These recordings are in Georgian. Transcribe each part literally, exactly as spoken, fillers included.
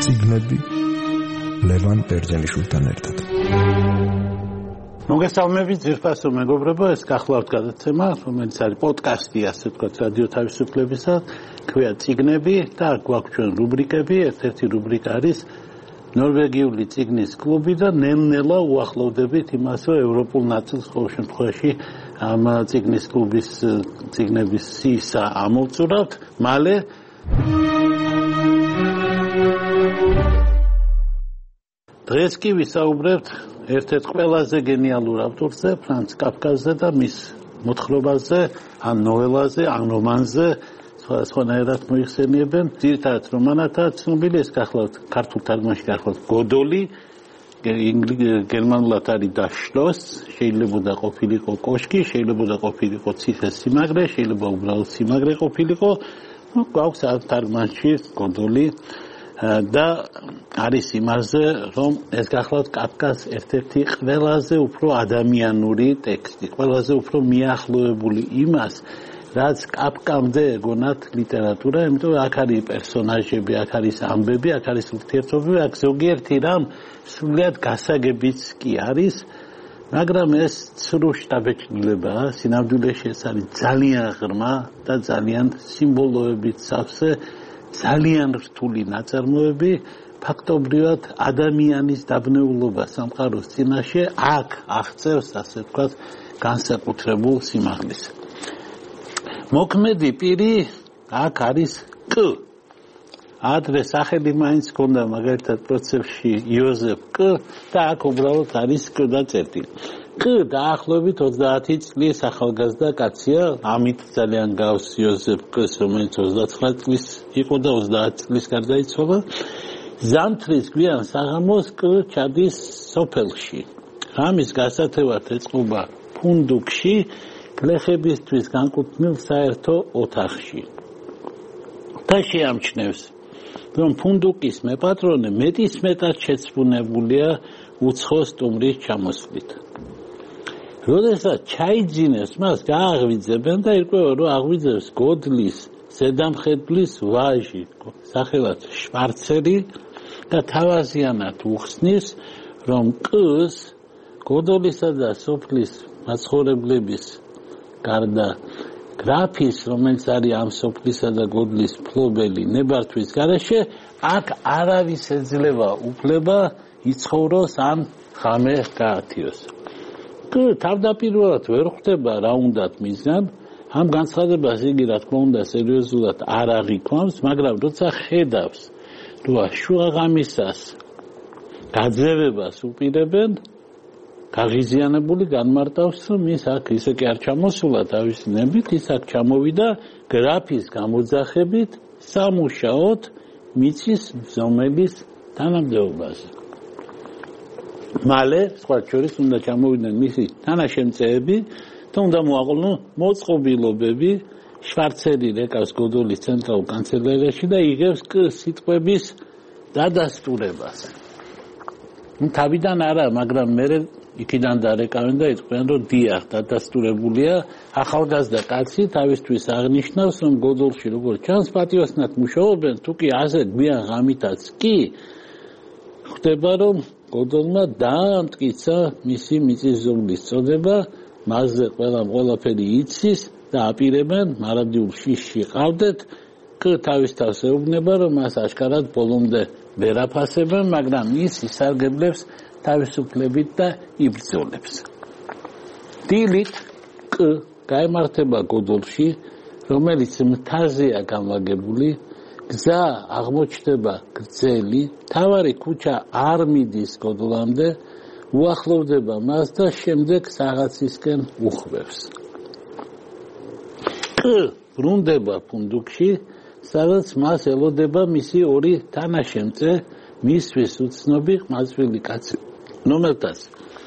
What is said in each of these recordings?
წიგნები ლევან ბერძენიშვილთან ერთად. მოგესალმებით ძირფასო მეგობრებო, ეს გახლავთ გადაცემა, რომელიც არის პოდკასტი, ასე ვთქვათ, რადიო თავისუფლებისა, ქვია წიგნები და გვაქვს ჩვენ რუბრიკები. ერთ-ერთი რუბრიკა არის ნორვეგიული წიგნის კლუბი და ნელ-ნელა უახლოვდებით იმას, რომ ევროპულ ნაწილს ყოველ შემთხვევაში ამ წიგნის კლუბის წიგნების სისა ამოვწურავთ. მალე დღეს კი ვისაუბრებთ ერთ-ერთ ყველაზე გენიალურ ავტორზე, ფრანც კაფკაზე და მის მოთხრობაზე, ან ნოველაზე, ან რომანზე, სხვადასხვანაირად მოიხსენიებენ. ძირითადად რომანათაა ცნობილი, ეს გახლავთ ქართულ თარგმანში გახლავთ გოდოლი, გერმანულად არის და შლოს, შეიძლება ყოფილიყო კოშკი, შეიძლება ყოფილიყო ციხე-სიმაგრე, შეიძლება უბრალოდ სიმაგრე ყოფილიყო. ნუ გვაქვს ამ თარგმანში გოდოლი და არის იმაზე, რომ ეს გახლავთ კაფკას ერთ-ერთი ყველაზე უფრო ადამიანური ტექსტი, ყველაზე უფრო მიახლოებული იმას, რაც კაფკამდე ეგონათ ლიტერატურა, იმიტომ რომ აქ არის პერსონაჟები, აქ არის ამბები, აქ არის ურთიერთობები, აქ ზოგიერთი რამ სრულიად გასაგებიც კი არის, მაგრამ ეს ცრუ შთაბეჭდილებაა, სინამდვილეში ეს არის ძალიან ღრმა და ძალიან სიმბოლოებით სავსე, ძალიან რთული ნაწარმოები, ფაქტობრივად ადამიანის დაბნეულობა სამყაროს წინაშე აქ აღწევს, ასე ვთქვათ, განსაკუთრებულ სიმაღლის. მოქმედი პირი აქ არის კ. ადრე სახელი მაინც ჰქონდა მაგალითად პროცესში იოზეფ კ და აქ უბრალოდ არის კ და წერტილი. კ დაახლოებით ოცდაათი წლის ახალგაზრდა კაცია, ამით ძალიან გავს იოზეფ კ-ს, რომელიც ოცდაცხრა წლის იყო და ოცდაათი წლის გარდაიცვალა. ზამთრის გვიან საღამოს კ ჩადის სოფელში. ღამის გასათევად ეწყობა ფუნდუკში, გლეხებისთვის განკუთვნილ საერთო ოთახში. და შეამჩნევს, რომ ფუნდუკის მეპატრონე მეტისმეტად შეცვუნებულია უცხო სტუმრის ჩამოსვლით. როდესაც ჩაიძინებს, მას გააღვიძებენ და ირკვევა, რომ აღვიძებს გოდლის ზედამხედვლის ვაჟი, სახელად შვარცერი და თავაზიანად უხსნის, რომ კ-ს გოდოლისა და სოფლის მაცხოვრებლების გარდა გრაფის, რომელიც არის ამ სოფლისა და გოდლის მფლობელი ნებართვის გარეშე, აქ არავის ეძლევა უფლება იცხოვროს ან ღამე გაათიოს. კ თავდაპირველად ვერ ხვდება რა უნდათ მისგან, ამ განცხადებას იგი რა თქმა უნდა სერიოზულად არ აღიქვამს, მაგრამ როცა ხედავს, რომ შუაღამისას გაძევებას უპირებენ, გაღიზიანებული განმარტავს, რომ ის აქ ისე კი არ ჩამოსულა თავისი ნებით, ის აქ ჩამოვიდა გრაფის გამოძახებით სამუშაოდ მიწის მზომელის თანამდებობაზე. მალე, სხვა შორის უნდა ჩამოვიდნენ მისი თანაშემწეები, და უნდა მოაყოლონ მოწყობილობები, შვარცერი რეკავს გოდოლის ცენტრალურ კანცელერიაში და იღებს კ სიტყვების დადასტურებას. თავიდან არა, მაგრამ მე იქიდან დარეკავენ და იტყვიან, რომ დიახ, დადასტურებულია, ახალგაზრდა კაცი თავისთვის აღნიშნავს, რომ გოდოლში როგორც ჩანს პატიოსნად მუშაობენ, თუ კი ასე გვიან ღამითაც კი ხდება, რომ გოდოლმა დაამტკიცა მისი მიწისძვრის წოდება, მასზე ყველამ ყველაფერი იცის და აპირებენ მარადიულ შიშში ყავდეთ. კ თავის თავს ეუბნება, რომ მას აშკარად ბოლომდე ვერ აფასებენ, მაგრამ ის ისარგებლებს თავისუფლებით და იბრძოლებს. დილით კ გაემართება გოდოლში, რომელიც მთაზეა განლაგებული, გზა აღმოჩნდება გრძელი, მთავარი ქუჩა არ მიდის გოდოლამდე, უახლოვდება მას და შემდეგ საღაცისკენ უხვევს. კ ბრუნდება ფუნდუკში, სადაც მას ელოდება მისი ორი თანაშემწე, მისთვის უცნობი ყმაწვილი კაცი, რომელთაც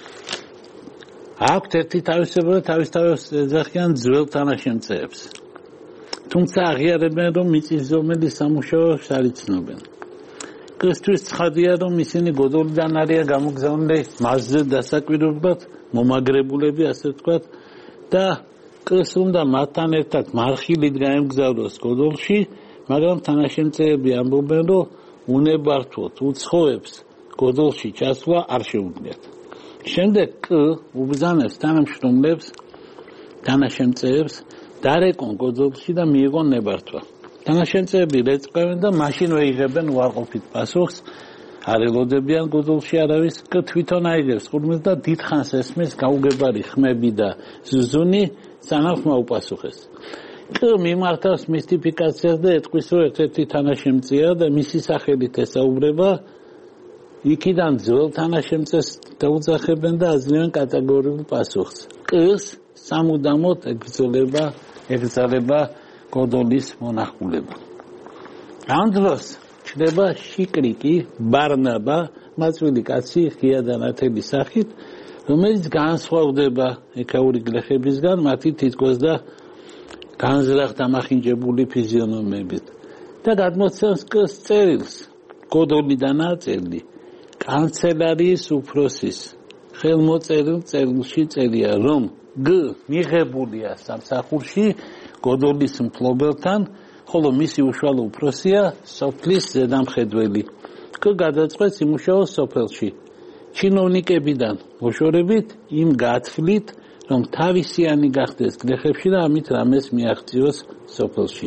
აქვთ ერთი თავისებურება, თავის თავს ეძახიან ძველ თანაშემწეებს. თუმცა აღიარებენ, რომ მიწისძვრის სამუშაოებს არ იცნობენ. კ-ისთვის ცხადია, რომ ისინი გოდოლიდან არიან გამოგზავნილი მასზე დასაკვირვებლად, მომაგრებულები, ასე ვთქვათ, და კ-ს უნდა მათთან ერთად მარხილით გაემგზავროს გოდოლში, მაგრამ თანაშემწეები ამბობენ, რომ უნებართვოდ უცხოებს გოდოლში ჩასვლა არ შეუძლიათ. შემდეგ კი უბრძანებს თანამშრომლებს, თანაშემწეებს დარეკონ გოდოლში და მიიღონ ნებართვა. თანაშემწეები რეწყვევენ და მაშინ ვეიღებენ უარყოფით პასუხს. არ ელოდებიან გოდოლში არავის, კი თვითონ აიღებს ხურმილს და დიდხანს ესმის გაუგებარი ხმები და ზუზუნი, სანამ ხმა უპასუხეს. კი მიმართავს მისტიფიკაციას და ეტყვის, რომ ერთ-ერთი თანაშემწეა და მისი სახელით ესაუბრება, იქიდან ძველ თანაშემწეს დაუძახებენ და აძლევენ კატეგორიულ პასუხს. კს სამუდამოდ ეკრძალება, ეკრძალება გოდოლის მონახულება. ამ დროს ჩნდება შიკრიკი, ბარნაბა, მაწვილი კაცი ღია და ნათელი სახით, რომელიც განსხვავდება ეკაური გლეხებისგან, მათი თითქოს და განზრახ დამახინჯებული ფიზიონომებით და გადმოცემს კს წერილს, გოდოლიდანაა წერილი. კანცელარიის უფროსის ხელმოწერილ წერილში წერია, რომ გ მიღებულია სამსახურში გოდოლის მფლობელთან, ხოლო მისი უშუალო უფროსია სოფლის ზედამხედველი. კ გადაწყვეტს იმუშაოს სოფელში. ჩინოვნიკებიდან მოშორებით იმ გათვლით, რომ თავისიანი გახდეს გლეხებში და ამით რამეს მიაღწიოს სოფელში.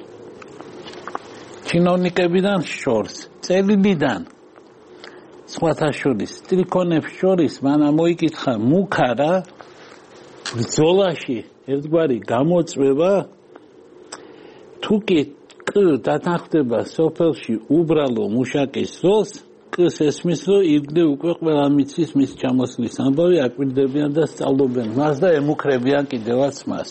ჩინოვნიკებიდან შორს, წერილიდან სხვათა შორის, სტრიქონებს შორის მან ამოიკითხა მუქარა ბრძოლაში ერთგვარი გამოწვევა თუ კი კ დათანხმდება სოფელში უბრალო მუშაკის როლს, კს ესმის, რომ იგდე უკვე ყველა მიცის მის ჩამოსვლის ამბავი, აკვირდებიან და სწავლობენ მას და ემუქრებიან კიდევაც მას.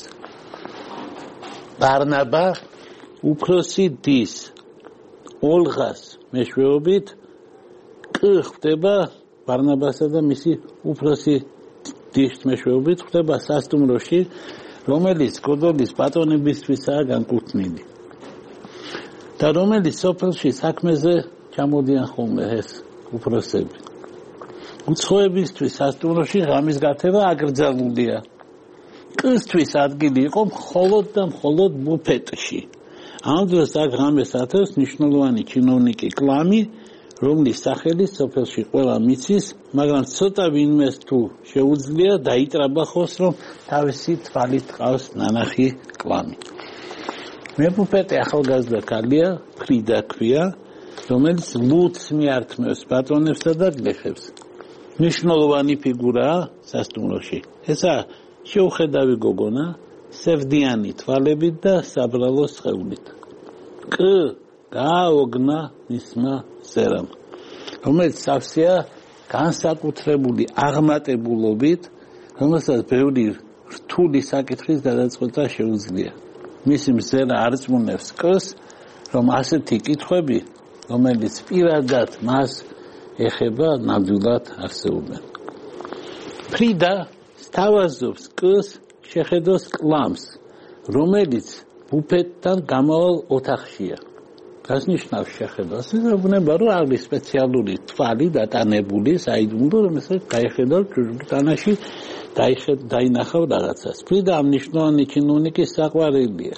ბარნაბა უფროსი დის ოლღას მეშვეობით კ ხდება ბარნაბასა და მისი უფროსი დის მეშვეობით ხდება სასტუმროში, რომელიც გოდოლის ბატონებისთვისაა განკუთვნილი და რომელიც სოფელში საქმეზე ჩამოდიან ხოლმე ეს უფროსები. უცხოებისთვის სასტუმროში ღამის გათება აკრძალულია. კსთვის ადგილი იყო მხოლოდ და მხოლოდ ბუფეტში. ამ დროს აქ ღამეს ათევს მნიშვნელოვანი ჩინოვნიკი კლამი, რომლის სახელის სოფელში ყველა მიცის, მაგრამ ცოტა ვინმეს თუ შეუძლია დაიტრაბახოს, რომ თავისი თვალით ყავს ნანახი კლამი. მებუფეტე ახალგაზრდა ქალია, ფრიდა ქვია, რომელიც ლუდს მიართმევს ბატონებსა და გლეხებს. მნიშვნელოვანი ფიგურაა სასტუმროში. ესა შეუხედავი გოგონა, სევდიანი თვალებით და საბრალო სხეულით. კ გააოგნა მისმა სერამ, რომელიც სავსეა განსაკუთრებული აღმატებულობით, რომელსაც ბევრი რთული საკითხის გადაწყვეტა შეუძლია. მისი მზერა არწმუნებს კს, რომ ასეთი კითხვები, რომელიც პირადად მას ეხება, ნამდვილად არსებობენ. ფრიდა სთავაზობს კს შეხედოს კლამს, რომელიც ბუფეტთან გამავალ ოთახშია. Das ნიშნავს შეხედოს, ეუბნება, რომ არის სპეციალური თვალი დატანებული, საიდუმლო, რომელსაც გაიხედავ ჯუჯუტანაში, დაინახავ რაღაცას. ფრიდა ამ მნიშვნელოვანი ჩინოვნიკის საყვარელია.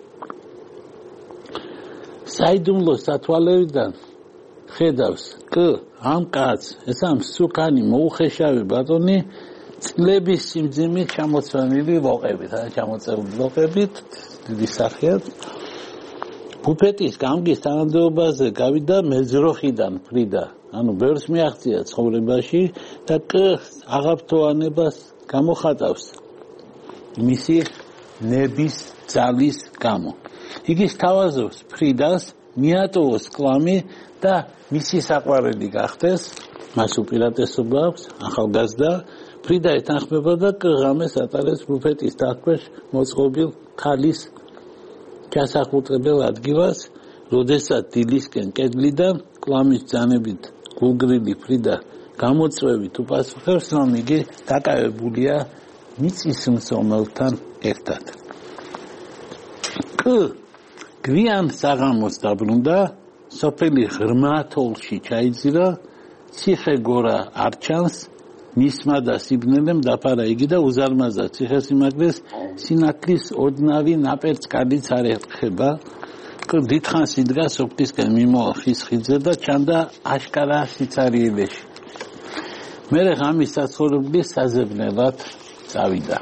საიდუმლო სათვალევიდან ხედავს კ ამ კაცს, ეს ამ სუკანი მოუხეშავი ბატონი წლების სიმძიმით ჩამოცვენილი ლოყებით, ან ჩამოწეული ლოყებით, დიდი სახეად. ბუფეტის გამგის თანამდებობაზე გავიდა მეძროხიდან ფრიდა, ანუ ბევრს მიაღწია ცხოვრებაში და კ აღაფრთოვანებას გამოხატავს მისი ნების ძალის გამო. იგი სთავაზობს ფრიდას მიატოვოს კლამი და მისი საყვარელი გახდეს, მას უპირატესობა აქვს, ახალგაზრდა. ფრიდა ეთანხმება და კ ღამეს ატარებს ბუფეტის დათქვეშ მოწყობილ ქალის ჩასახუტებელ ადგილას, როდესაც დილისკენ კედლიდან კლამის ბრძანებით გულგრილი ფრიდა გამოწვევით უპასუხებს, რომ იგი დაკავებულია მიწის მცომელთან ერთად. კ გვიან საღამოს დაბრუნდა, სოფელი ღრმა თოვლში ჩაიძირა, ციხე გორა არ ჩანს, მისმა და სიბნელემ დაფარა იგი და უზარმაზა ციხესიმაგრეს სინათლის ოდნავი ნაპერწკალიც არ ეხება, დიდხანს იდგა სოფლისკენ მიმოვა ხის ხიდზე და ჩანდა აშკარა სიცარიელეში. მერე ღამის საცხოვრებლის საზებნელად წავიდა.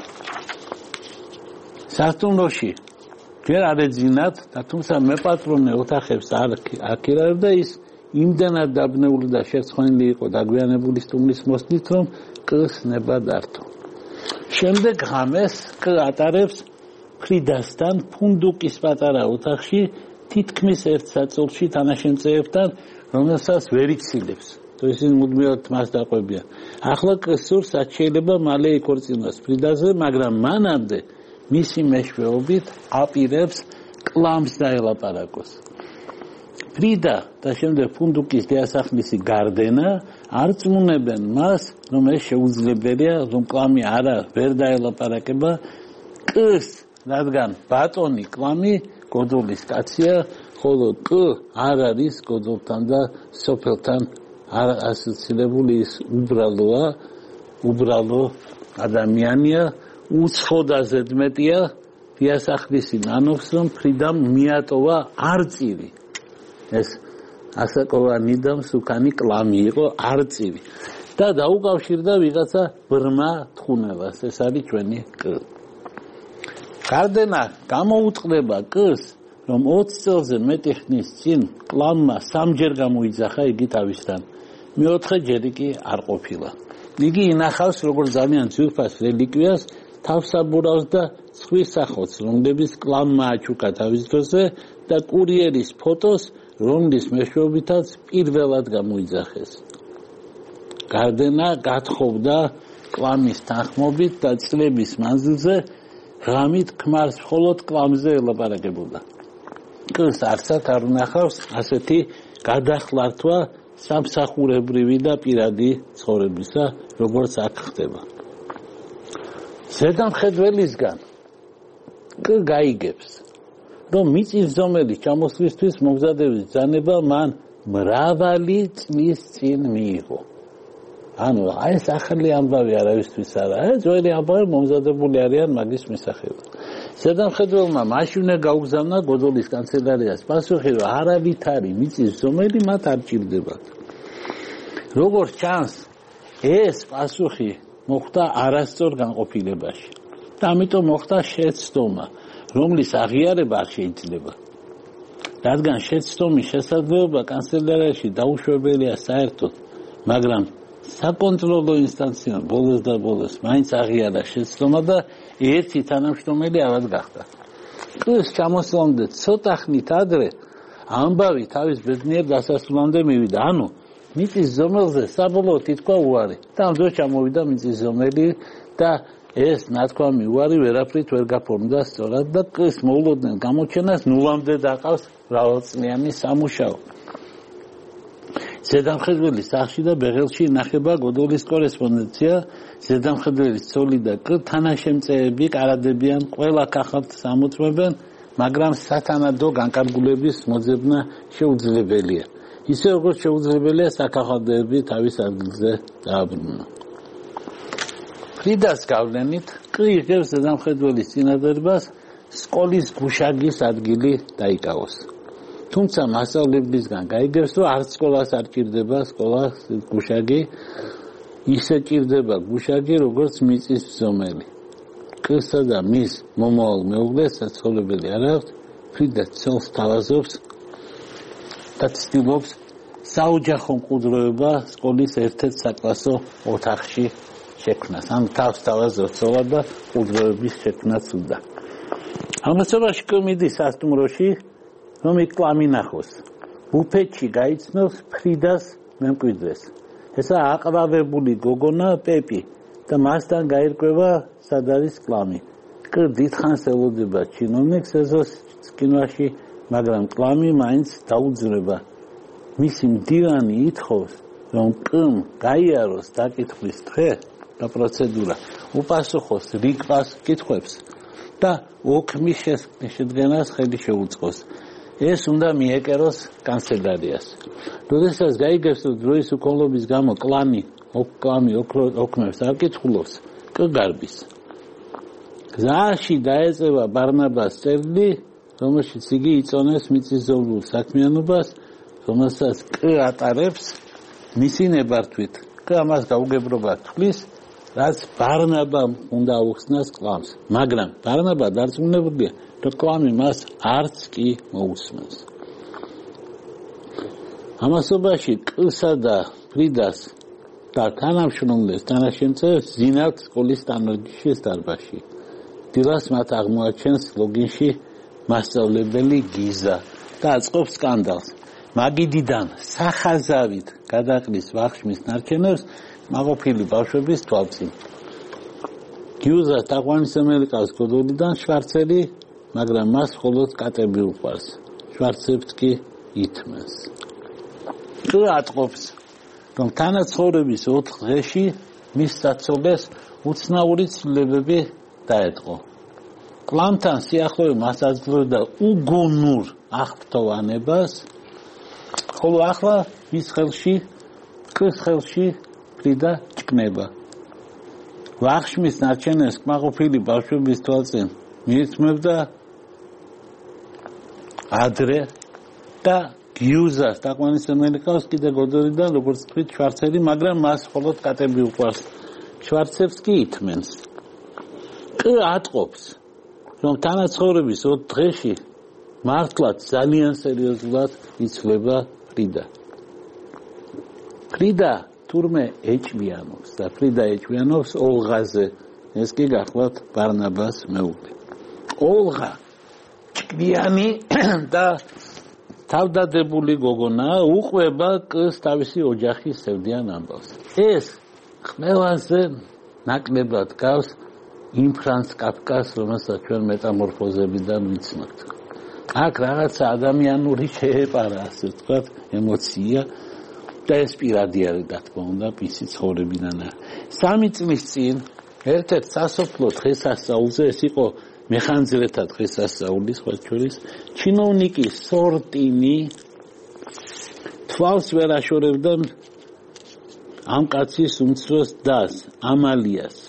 სასტუმროში ჯერ არ ეძინათ და თუმცა მეპატრონე ოთახებს არ აქირავდა ის იმდენად დაბნეული და შერცხვენილი იყო დაგვიანებული სტუმრის მოსვლით, რომ კს ნება დართო. შემდეგ ღამეს კ ატარებს ფრიდასთან ფუნდუკის პატარა ოთახში თითქმის ერთ საწოლში თანაშემწეებთან, რომელსაც ვერ იცილებს. ისინი მუდმივად მას დაყვებიან. ახლა კს სურს რაც შეიძლება მალე იქორწინოს ფრიდაზე, მაგრამ მანამდე მისი მეშვეობით აპირებს კლამს დაელაპარაკოს. ფრიდა და შემდეგ ფუნდუკის დიასახლისი გარდენა არ წმუნებენ მას, რომ ეს შეუძლებელია, რომ კლამი არა ვერ დაელაპარაკება კს, რადგან ბატონი კლამი გოდოლის კაცია, ხოლო კ არ არის გოდოლთან და სოფელთან არ ასოცირებული, ის უბრალოა, უბრალო ადამიანია, უცხო და ზედმეტია დიასახლისი ნანობს, რომ ფრიდამ მიატოვა არწივი. ეს ასაკოვანი და მსუქანი კლამი იყო არწივი და დაუკავშირდა ვიღაცა ბრმა თხუნელას. ეს არის ჩვენი კ. გარდენა გამოუწყდება კს, რომ ოცი წელზე მეტი ხნის წინ კლამმა სამჯერ გამოიძახა იგი თავისთან. მეოთხე ჯერი კი არ ყოფილა. იგი ინახავს როგორც ძალიან ძვირფას რელიკვიას, თავსაბურავს და ცხვრის სახოც, რომლებიც კლამმა აჩუქა თავის დროზე და კურიერის ფოტოს, რომლის მეშვეობითაც პირველად გამოიძახეს. გარდენა გათხოვდა კლამის თანხმობით და წლების მანძილზე ღამით ქმარს მხოლოდ კლამზე ელაპარაკებოდა. კს არცად არ უნახავს ასეთი გადახლართვა სამსახურებრივი და პირადი ცხოვრებისა, როგორც აქ ხდება. ზედამხედველისგან კ გაიგებს, რომ მიწის ზომელის ჩამოსვლისთვის მომზადების ბრძანება მან მრავალი წლის წინ მიიღო. ანუ აი ეს ახალი ამბავი არავისთვის არა, ეს ძველი ამბავი მომზადებული არიან მაგის მისახელად. ზედამხედველმა მაშინვე გაუგზავნა გოდოლის კანცელარიას პასუხი, რომ არავითარი მიწის ზომელი მათ არ ჭირდებათ. როგორც ჩანს, ეს პასუხი მოხდა არასწორ განყოფილებაში და ამიტომ მოხდა შეცდომა, რომლის აღიარება არ შეიძლება. რადგან შეცდომის შესაძლებლობა კანცელარიაში დაუშვებელია საერთოდ, მაგრამ საკონტროლო ინსტანციამ ბოლოს და ბოლოს მაინც აღიარა შეცდომა და ერთი თანამშრომელი ავად გახდა. კს ჩამოსვლამდე ცოტა ხნით ადრე ამბავი თავის ბედნიერ დასასრულამდე მივიდა. ანუ მიწის ზომელზე საბოლოოდ ითქვა უარი და ამ დროს ჩამოვიდა მიწის ზომელი და ეს ნათქვამი უარი ვერაფრით ვერ გაფორმდა სწორად და კს მოულოდნელ გამოჩენას ნულამდე დაყავს მრავალწლიანი სამუშაო. ზედამხედველის სახლში და ბეღელში ინახება გოდოლის კორესპონდენცია. ზედამხედველის ცოლი და კ თანაშემწეები კარადებიან, ყველა კახალთ სამოწმებენ, მაგრამ სათანადო განკარგულების მოძებნა შეუძლებელია. ისე როგორც შეუძლებელია საკახალდეები თავის ადგილზე დააბრუნონ. ფრიდას გავლენით კ იღებს ზედამხედველის წინადადებას სკოლის გუშაგის ადგილი დაიკავოს. თუმცა მასწავლებლისგან გაიგებს, რომ არც სკოლას არ ჭირდება სკოლას გუშაგი, ისე ჭირდება გუშაგი, როგორც მიწის ზომელი. კსა და მის მომავალ მეუღლეს საცხოვრებელი არ აქვს, ფრიდა ცოლს თავაზობს და ცდილობს საოჯახო მყუდროება სკოლის ერთ-ერთ საკლასო ოთახში შექმნას. ან თავს თავაზობს ცოლა და მყუდროების შექმნაც უნდა. ამასობაში კ მიდის სასტუმროში, რომ იქ კლამი ნახოს. ბუფეტში გაიცნობს ფრიდას მემკვიდრეს. ესა აყრავებული გოგონა პეპი და მასთან გაირკვევა სად არის კლამი. კ დიდხანს ელოდება ჩინოვნიკს ეზოს წკინვაში, მაგრამ კლამი მაინც დაუძრება. მისი მდივანი ითხოვს, რომ კ-მ გაიაროს დაკითხვის დღე და პროცედურა, უპასუხოს რიგპას კითხვებს და ოქმის შედგენას ხელი შეუწყოს. ეს უნდა მიეკეროს კანცელარიას. როდესაც გაიგებს, რომ დროის უქონლობის გამო კლამი, კლამი ოქმებს არ კითხულობს, კ გარბის. გზაში დაეწევა ბარნაბას წერილი, რომელშიც იგი იწონეს მიწისძვრულ საქმიანობას, რომელსაც კ ატარებს მისი ნებართვით. კ ამას გაუგებრობა თვლის, რაც ბარნაბამ უნდა აუხსნას კლამს. მაგრამ ბარნაბა დარწმუნებულია, რომ კლამი მას არც კი მოусმენს. ამასობაში კ-სა და ფრიდას და თანამშრომლებს თანაშემწეებს ზინავთ სკოლის სტანორჯიშის დარბაზში. დილას მათ აღმოაჩენს ლოგინში მასწავლებელი გიზა და აწყობს სკანდალს. მაგიდიდან სახაზავით გადაყრის ვახშმის ნარჩენებს მაყოფილი ბავშვების თვალწინ. გიუზა თაყვანისმცემელი ყავს გოდოლიდან შვარცელი, მაგრამ მას მხოლოდ კატები უყვარს. შვარცებს კი ითმენს. კ ატყობს, რომ თანაცხოვრების ოთხ დღეში მის საცოლეს უცნაური ცვლილებები დაეწყო. კლამთან სიახლოვე მას აძლევდა უგუნურ აღფრთოვანებას, ხოლო ახლა მის ხელში, კ-ს ხელში ფრიდა ჭკნება. ვახშმის ნარჩენებს კმაყოფილი ბავშვების თვალწინ მიირთმევდა ადრე და გიუზას თაყვანისმცემელი ყავს კიდე გოდოლიდან, როგორც თქვით, შვარცელი, მაგრამ მას მხოლოდ კატები უყვარს. შვარცებს კი ითმენს. კ ატყობს, რომ თანაცხოვრების ოთხ დღეში მართლაც ძალიან სერიოზულად იცვლება ფრიდა. ფრიდა თურმე ეჭვიანობს და ფრიდა ეჭვიანობს ოლღაზე. ეს კი გახლავთ ბარნაბას მეუღლე. ოლღა ჭკვიანი და თავდადებული გოგონა უყვება კ-ს თავისი ოჯახის სევდიან ამბავს. ეს ყველაზე ნაკლებად გავს იმ ფრანც კაფკას, რომელსაც ჩვენ მეტამორფოზებიდან ვიცნობთ. აქ რაღაცა ადამიანური შეეპარა, ასე ვთქვათ, ემოცია და ეს პირადი არის, რა თქმა უნდა, მისი ცხოვრებიდან. სამი წლის წინ ერთ-ერთ სასოფლო დღესასწაულზე, ეს იყო მეხანძრეთა დღესასწაული, სხვა შორის, ჩინოვნიკი სორტინი თვალს ვერ აშორებდა ამ კაცის უმცროს დას, ამალიას.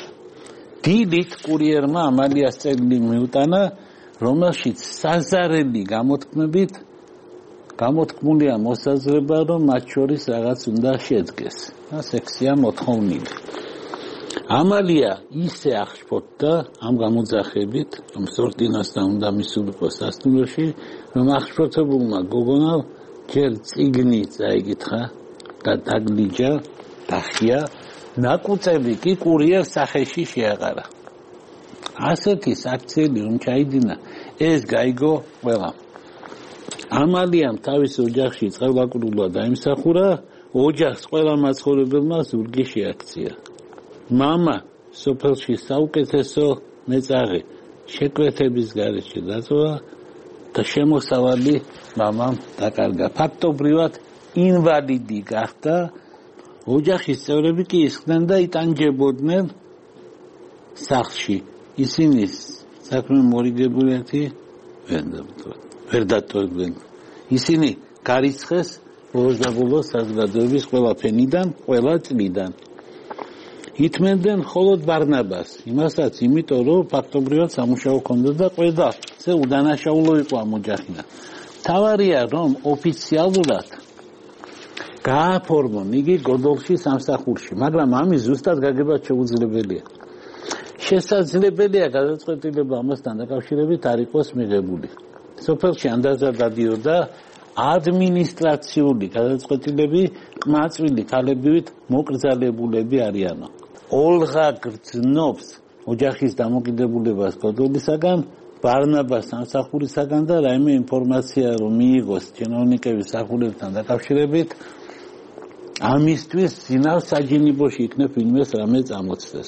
დილით კურიერმა ამალიას წერილი მიუტანა, რომელშიც საზარელი გამოთქმებით გამოთქმულია მოსაზრება, რომ მათ შორის რაღაც უნდა შედგეს. ეს ექსია მოთხოვნილი. ამალია ისე აღშფოთდა ამ გამოძახებით, რომ სორტინასთან უნდა მისულიყო სასტუმროში, რომ აღშფოთებულმა გოგონამ ჯერ წიგნი წაიკითხა და დაგლიჯა, დახია, ნაკუწები კი კურიერს სახეში შეაყარა. ასეთი საქციელი რომ ჩაიდინა, ეს გაიგო ყველამ. ამალიამ თავის ოჯახში წყალვაკრულვა დაიმსახურა, ოჯახს ყველა მაცხოვრებელმა ზურგი შეაქცია. მამა სოფელში საუკეთესო მეწაღე შეკვეთების გარეშე დაწვა და შემოსავალი მამამ დაკარგა. ფაქტობრივად ინვალიდი გახდა. ოჯახის წევრები კი ისხდნენ და იტანჯებოდნენ სახლში. ისინი საქმე მორიგებულეთი ვერ დატოვებდნენ. ისინი გარიცხეს ბოლოს საზოგადოების ყველა ფენიდან, ყველა წლიდან. ითმენდნენ მხოლოდ ბარნაბას, იმასაც, იმიტომ რომ ფაქტობრივად სამუშაო ჰქონდა და ყველაზე უდანაშაულო იყო ამ ოჯახიდან. თავარია რომ ოფიციალურად გააფორმონ იგი გოდოლში სამსახურში, მაგრამ ამის ზუსტად გაგება შეუძლებელია. შესაძლებელია გადაწყვეტილება ამასთან დაკავშირებით არ იყოს მიღებული. სოფელში ანდაზა დადიოდა ადმინისტრაციული გადაწყვეტილები ყმაწვილი ქალებივით მოკრძალებულები არიანო. ოლღა გრძნობს ოჯახის დამოკიდებულებას გოდოლისაგან, ბარნაბას სამსახურისაგან და რაიმე ინფორმაცია რომ მიიღოს ჩინოვნიკების სახულებთან დაკავშირებით, ამისთვის ზინავს საჯინიბოში იქნებ ვინმეს რამე წამოწდეს.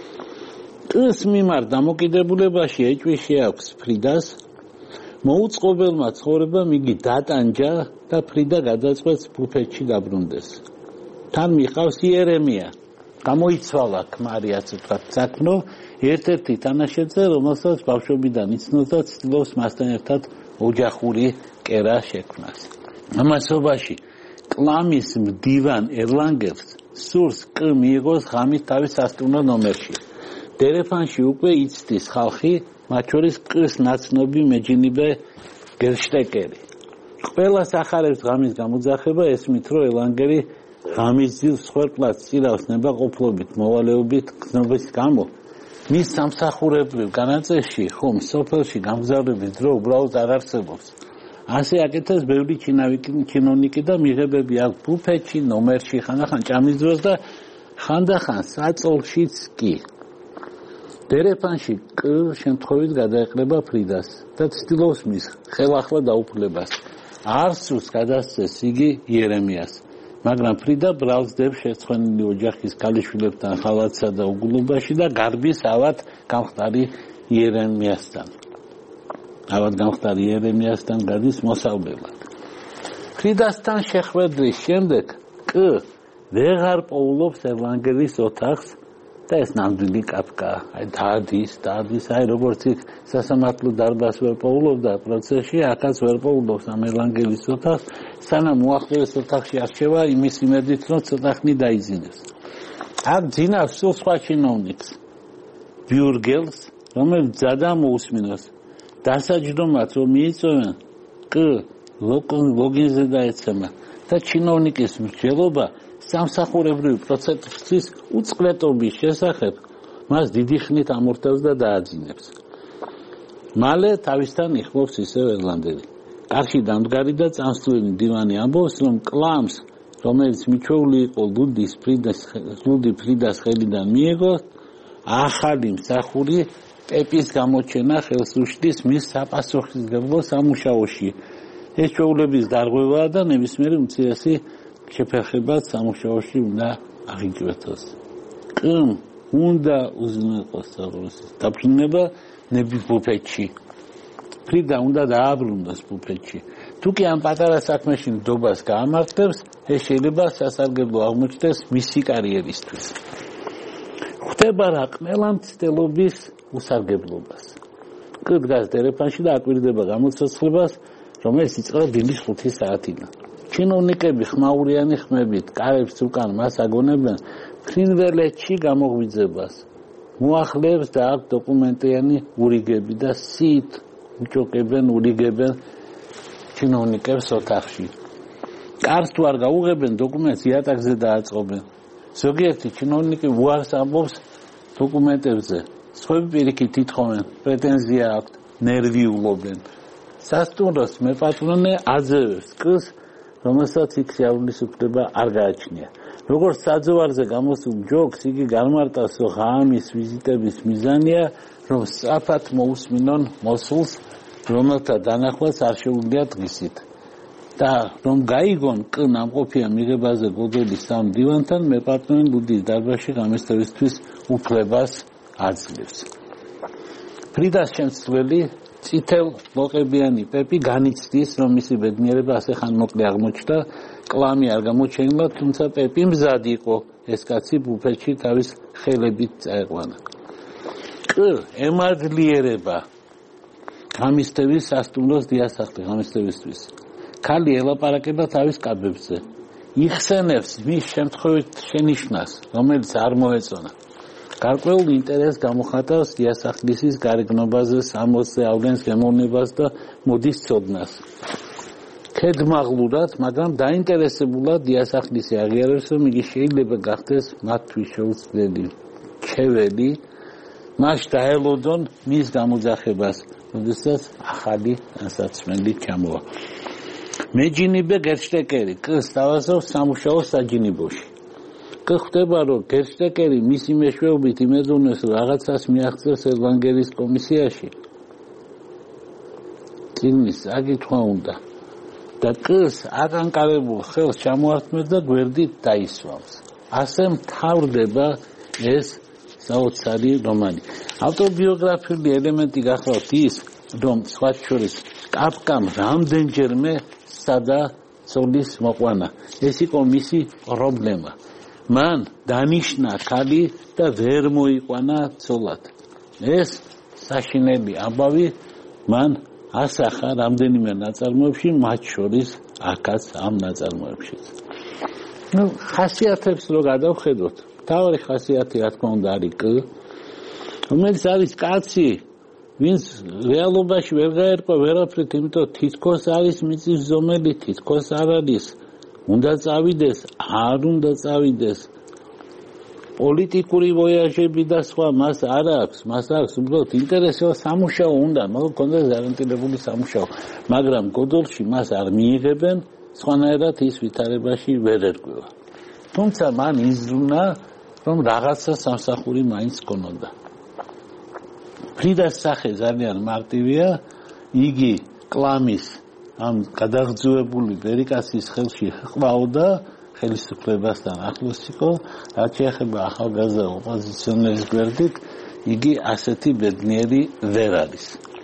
კ-ს მიმართ დამოკიდებულებაში ეჭვი შეაქვს ფრიდას, მოუწყობელმა ცხოვრებამ იგი დატანჯა და ფრიდა გადაწყვეტს ბუფეტში დაბრუნდეს. თან მიყავს იერემია, გამოიცვალა ქმარი, ასე ვთქვათ, საქმრო, ერთ-ერთი თანაშემწე, რომელსაც ბავშვობიდან იცნობს და ცდილობს მასთან ერთად ოჯახური კერა შექმნას. ამასობაში კლამის მდივან ერლანგელს სურს კ მიიღოს ღამით თავის სასტუმრო ნომერში. დერეფანში უკვე იცდის ხალხი, მათ შორის კ-ს ნაცნობი მეჯინიბე გერშტეკერი. ყველას ახარებს ღამის გამოძახება, ესმით რომ ელანგერი ღამის ძილს სხერკლას წირავს ნებაყოფლობით, მოვალეობით, გზნობის გამო მის სამსახურებრივ განაწესში ხომ სოფელში გამგზავრების დრო უბრალოდ არ არსებობს. ასე აკეთებს ბევრი ჩინავი ჩინოვნიკი და მიღებები აქვს ბუფეტში, ნომერში, ხანდახან ჭამის დროს და ხანდახან საწოლშიც კი. დერეფანში კ შემთხვევით გადაეყრება ფრიდას და ცდილობს მის ხელახლა დაუფლებას. არსუს გადასცეს იგი იერემიას. მაგრამ ფრიდა ბრალს დებს შეცხენილი ოჯახის ქალიშვილებთან ხალათსა და უგულობაში და გარბის ავად გამხდარი იერემიასთან. ავად გამხდარი იერემიასთან გადის მოსავლელად. ფრიდასთან შეხვედრის შემდეგ კ ვეღარ პოულობს ევანგელის ოთახს და ეს ნამდვილი კაფკა. აი დადის, დადის, აი როგორც იქ სასამართლო დარბაზს ვერ პოულობდა პროცესში, აქაც ვერ პოულობს ამ ევანგელის ოთახს, სანამ უახლოეს ოთახში არჩევა იმის იმედით, რომ ცოტა ხნი დაიძინებს. აქ ძინავს სულ სხვა ჩინოვნიკს, ბიურგელს, რომელიც ძადა მოусმინოს. დასაჯდომაც რომ მიიწვევენ, კ ლოგინზე დაეცემა და ჩინოვნიკის მსჯელობა სამსახურებრივი პროცესის უწყლეტობის შესახებ მას დიდი ხნით ამორთავს და დააძინებს. მალე თავისთან იხმობს ისევ ირლანდელი. კარში დამდგარი და წამსვლელი დივანი ამბობს, რომ კლამს, რომელიც მიჩვეული იყო ლუდის ფრიდას ლუდი ფრიდას ხელიდან მიიღო, ახალი მსახური პეპის გამოჩენა ხელს უშლის მის საპასუხისმგებლო სამუშაოში. ეს ჩვეულების დარღვევაა და ნებისმიერი უმცირესი შეფერხებაც სამუშაოში უნდა აღიკვეთოს. კმ უნდა უზრუნველყოს საღრუსის დაფრინება ნების ბუფეტში. ფრიდა უნდა დააბრუნოს ბუფეტში. თუ კი ამ პატარა საქმეში ნდობას გაამართლებს, ეს შეიძლება სასარგებლო აღმოჩნდეს მისი კარიერისთვის. ხვდება რა ყველა მცდელობის უსარგებლობას. კ დგას დერეფანში და აკვირდება გამოცოცხლებას, რომელიც იწყება დილის ხუთი საათიდან. ჩინოვნიკები ხმაურიანი ხმებით კარებს უკან მას აგონებენ ფრინველეთში გამოღვიძებას. მოახლეებს და აქვს დოკუმენტიანი ურიგები და სით უჭოკებენ, ურიგებენ ჩინოვნიკებს ოთახში. კარს თუ არ გაუღებენ, დოკუმენტს იატაკზე დააწყობენ. ზოგიერთი ჩინოვნიკი უარს ამბობს დოკუმენტებზე. სხვები პირიქით ითხოვენ, პრეტენზია აქვთ, ნერვიულობენ. სასტუმროს მეპატრონე აძევებს კს, რომელსაც იქ შეავლის უფლება არ გააჩნია. როგორც საძოვარზე გამოსულ ჯოგს, იგი განმარტავს, რომ ღამის ვიზიტების მიზანია, რომ სწრაფად მოусმინონ მოსულს, რომელთა დანახვაც არ შეუძლია დღისით. და რომ გაიგონ კ ნამყოფია მიღებაზე გოდოლის სამ დივანთან, მეპატრონე ლუდის დარბაზში ღამესთავისთვის უფლებას აძლევს. ფრიდას შემცვლელი წითელ ლოყებიანი პეპი განიცდის, რომ მისი ბედნიერება ასე ხანმოკლე აღმოჩნდა, კლამი არ გამოჩენილა, თუმცა პეპი მზად იყო ეს კაცი ბუფეტში თავის ხელებით წაეყვანა. კ ემადლიერება ღამისთების სასტუმროს დიასახლი ღამისთებისთვის. ქალი ელაპარაკება თავის კაბებზე. იხსენებს მის შემთხვევით შენიშვნას, რომელიც არ მოეწონა. გარკვეულ ინტერესს გამოხატავს დიასახლისის გარეგნობაზე, სამოცზე ავლენს გემოვნებას და მოდის ცოდნას. ქედმაღლურად, მაგრამ დაინტერესებულად დიასახლისი აღიარებს, რომ იგი შეიძლება გახდეს მათთვის შეუცვლელი ჩეველი, მას დაელოდონ მის გამოძახებას, როდესაც ახალი განსაცმელი ჩამოვა. მეჯინიბე გერშტეკერი კს თავაზობს სამუშაო საჯინიბოში. კ ხვდება, რომ გერშტეკერი მისი მეშვეობით იმედოვნებს, რომ რაღაცას მიაღწევს ევანგელის კომისიაში. წიგნის აკითხვა უნდა. და კს აკანკარებულ ხელს ჩამოართმევს და გვერდით დაისვამს. ასე მთავრდება ეს საოცარი რომანი. ავტობიოგრაფიული ელემენტი გახლავთ ის, რომ სხვა შორის კაფკამ რამდენჯერმე სცადა ცოლის მოყვანა. ეს იყო მისი პრობლემა. მან დანიშნა ქალი და ვერ მოიყვანა ცოლად. ეს საშინელი ამბავი მან ასახა რამდენიმე ნაწარმოებში, მათ შორის აქაც ამ ნაწარმოებშიც. ნუ ხასიათებს რო გადავხედოთ, თავი ხასიათი რა თქმა უნდა არის კ, რომელიც არის კაცი, ვინც რეალობაში ვერ გაერკვა ვერაფრით, იმიტომ თითქოს არის მიწის ზომელი, თითქოს არ არის. უნდა წავიდეს, არ უნდა წავიდეს. პოლიტიკური ვოიაჟები და სხვა მას არ აქვს, მას აქვს უბრალოდ ინტერესი სამუშაო უნდა, მაგრამ კონდეს გარანტირებული სამუშაო, მაგრამ გოდოლში მას არ მიიღებენ, სხვანაირად ის ვითარებაში ვერ ერკვევა. თუმცა მან იზრუნა, რომ რაღაცა სამსახური მაინც ჰქონოდა. ფრიდას სახე ძალიან მარტივია, იგი კლამის ამ გადაღწევებული ბერიკასის ხელში ჰყავდა, ხელისუფლებასთან ახლოს იყო, რაც შეეხება ახალგაზრდა ოპოზიციონერის გვერდით, იგი ასეთი ბედნიერი ვერ არის.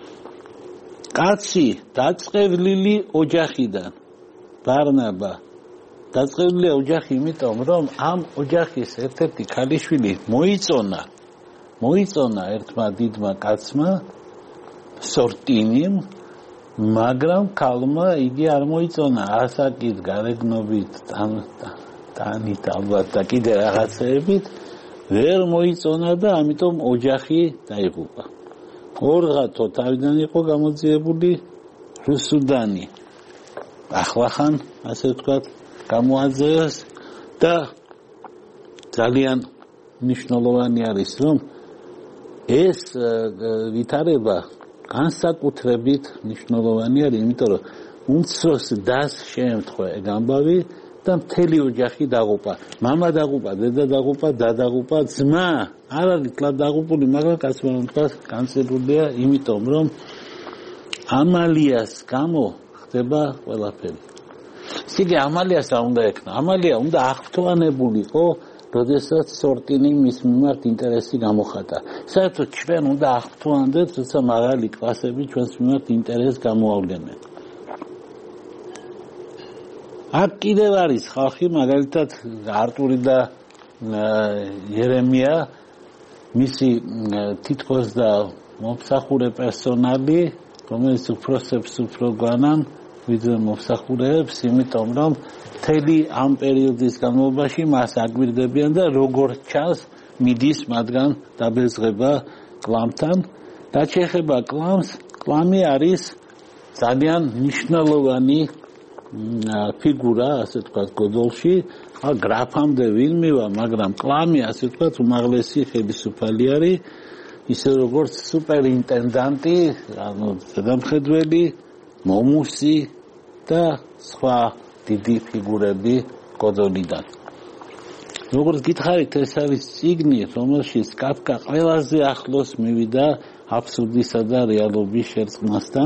კაცი დაწყევლილი ოჯახიდან, ბარნაბა დაწყევლილი ოჯახი, იმიტომ რომ ამ ოჯახის ერთ-ერთი ქალიშვილი მოიწონა, მოიწონა ერთმა დიდმა კაცმა, სორტინიმ, მაგრამ ქალმა იგი არ მოიწონა ასაკით, გარეგნობით, ტანით ალბათ და კიდე რაღაცეებით ვერ მოიწონა და ამიტომ ოჯახი დაიღუპა. ორღათო თავიდან იყო გამოძიებული რუსუდანი. ახლახან, ასე ვთქვათ, გამოაძევეს და ძალიან მნიშვნელოვანი არის, რომ ეს ვითარება განსაკუთრებით მნიშვნელოვანი არის, იმიტომ რომ უმცროს დას შეემთხვა ეგ ამბავი და მთელი ოჯახი დაღუპა. მამა დაღუპა, დედა დაღუპა, და დაღუპა, ძმა არ არის თლად დაღუპული, მაგრამ კაცმა თქვა განცდებულია, იმიტომ რომ ამალიას გამო ხდება ყველაფერი. სიგე ამალიას არ უნდა ეკნა, ამალია უნდა აღფრთოვანებულიყო, როდესაც სორტინი მის მიმართ ინტერესი გამოხატა. საერთოდ ჩვენ უნდა აღფრთოვანდეთ, როცა მაღალი კლასები ჩვენს მიმართ ინტერესს გამოავლენენ. აქ კიდევ არის ხალხი, მაგალითად არტური და იერემია, მისი თითქოს და მომსახურე პერსონალი, რომელიც უფროსებს უფრო გვანან, ვიდრე მომსახურეებს, იმიტომ რომ მთელი ამ პერიოდის განმავლობაში მას აგვირდებიან და როგორც ჩანს, მიდის მათგან დაბეზღება კლამთან. რაც შეეხება კლამს, კლამი არის ძალიან მნიშვნელოვანი ფიგურა, ასე ვთქვათ, გოდოლში. გრაფამდე ვინ მივა, მაგრამ კლამი, ასე ვთქვათ, უმაღლესი ხელისუფალი არის, ისე როგორც სუპერინტენდანტი, ანუ ზედამხედველი, მომუსი და სხვა დიდი ფიგურები გოდოლიდან. როგორც გითხარით, ეს არის წიგნი, რომელშიც კაფკა ყველაზე ახლოს მივიდა აბსურდისა და რეალობის შერწყმასთან.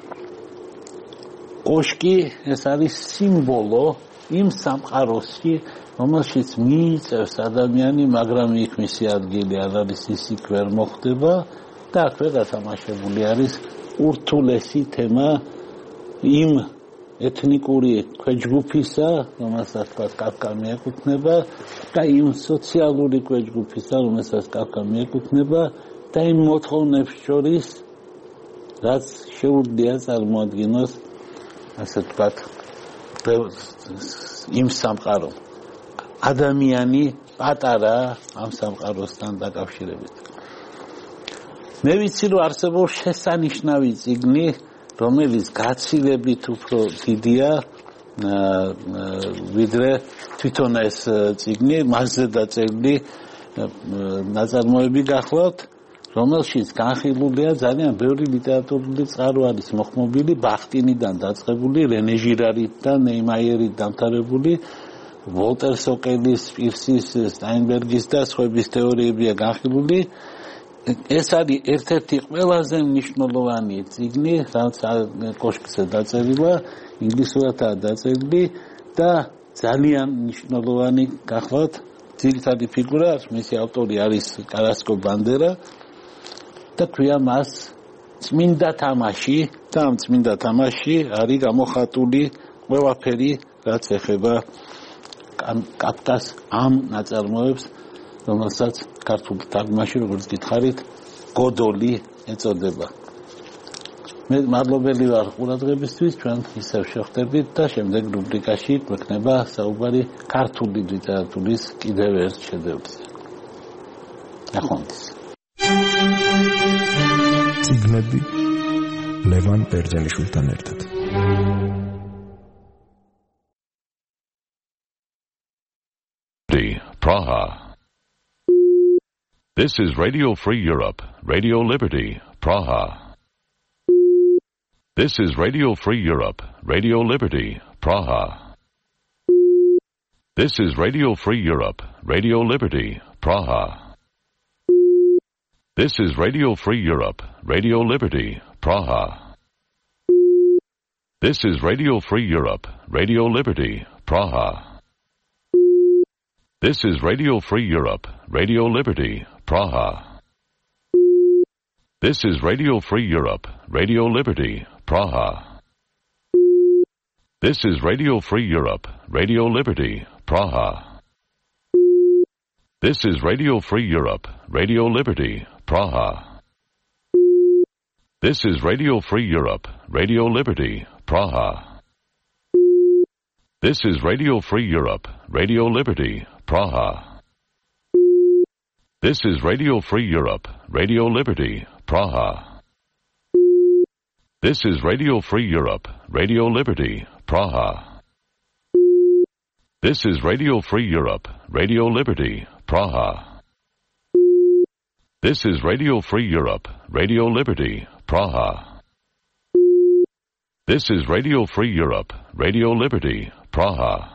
კოშკი ეს არის სიმბოლო იმ სამყაროსში, რომელშიც მიიწევს ადამიანი, მაგრამ იქ მისი ადგილი არ არის, ის იქ ვერ მოხდება და აქვე გათამაშებული არის ურთულესი თემა იმ ეთნიკური ქვეჯგუფისა, რომელსაც კაფკა მიეკუთვნება და იმ სოციალური ქვეჯგუფისა, რომელსაც კაფკა მიეკუთვნება და იმ მოთხოვნებს შორის, რაც შეუძლია წარმოადგინოს, ასე ვთქვათ, იმ სამყარო. ადამიანი პატარა ამ სამყაროსთან დაკავშირებით. მე ვიცი, რომ არსებობს შესანიშნავი წიგნი, რომელიც გაცილებით უფრო დიდია ვიდრე თვითონ ეს წიგნი, მასზე დაწერილი ნაწარმოები გახლავთ, რომელშიც განხილულია ძალიან ბევრი ლიტერატურული წყარო არის მოხმობილი, ბახტინიდან დაწყებული, რენე ჟირარით და ნეიმაიერით დამთავრებული, ვოლტერ სოკელის, პირსის, სტაინბერგის და სხვების თეორიებია განხილული. ეს არის ერთ-ერთი ყველაზე მნიშვნელოვანი წიგნი, რაც კოშკზე დაწერილა, ინგლისურადაა დაწერილი და ძალიან მნიშვნელოვანი გახლავთ. ძირითადი ფიგურა, მისი ავტორი არის კარასკო ბანდერა და ქვია მას წმინდა თამაში და ამ წმინდა თამაში არის გამოხატული ყველაფერი, რაც ეხება კაფკას ამ ნაწარმოებს, რომელსაც ქართულ თარგმანში, როგორც გითხარით, გოდოლი ეწოდება. მე მადლობელი ვარ ყურადღებისთვის, ჩვენ ისევ შევხვდებით და შემდეგ რუბრიკაში გვექნება საუბარი ქართული ლიტერატურის კიდევ ერთ შედევრზე. ნახვამდის. Ծիգնեբի Լևան Տերձենիշვილთან ერთად Praha. This is Radio Free Europe, Radio Liberty, Praha. This is Radio Free Europe, Radio Liberty, Praha. This is Radio Free Europe, Radio Liberty, Praha. This is Radio Free Europe, Radio Liberty, Praha. This is Radio Free Europe, Radio Liberty, Praha. This is Radio Free Europe, Radio Liberty, Praha. This is Radio Free Europe, Radio Liberty, Praha. This is Radio Free Europe, Radio Liberty, Praha. This is Radio Free Europe, Radio Liberty, Praha. This is Radio Free Europe, Radio Liberty, Praha. This is Radio Free Europe, Radio Liberty, Praha. This is Radio Free Europe, Radio Liberty, Praha. This is Radio Free Europe, Radio Liberty, Praha. This is Radio Free Europe, Radio Liberty, Praha. This is Radio Free Europe, Radio Liberty, Praha. This is Radio Free Europe, Radio Liberty, Praha.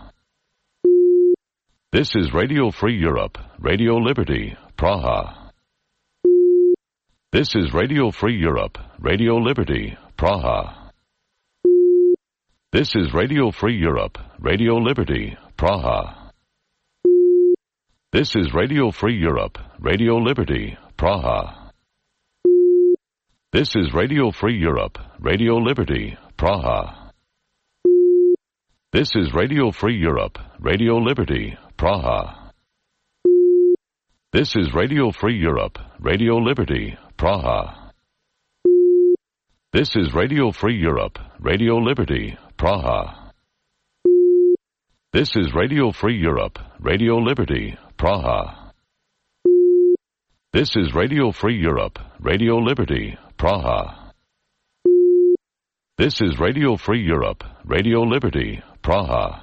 This is Radio Free Europe, Radio Liberty, Praha. This is Radio Free Europe, Radio Liberty, Praha. This is Radio Free Europe, Radio Liberty, Praha. This is Radio Free Europe, Radio Liberty, Praha. This is Radio Free Europe, Radio Liberty, Praha. This is Radio Free Europe, Radio Liberty, Praha. This is Radio Free Europe, Radio Liberty, Praha. This is Radio Free Europe, Radio Liberty, Praha. This is Radio Free Europe, Radio Liberty, Praha. This is Radio Free Europe, Radio Liberty, Praha. This is Radio Free Europe, Radio Liberty, Praha.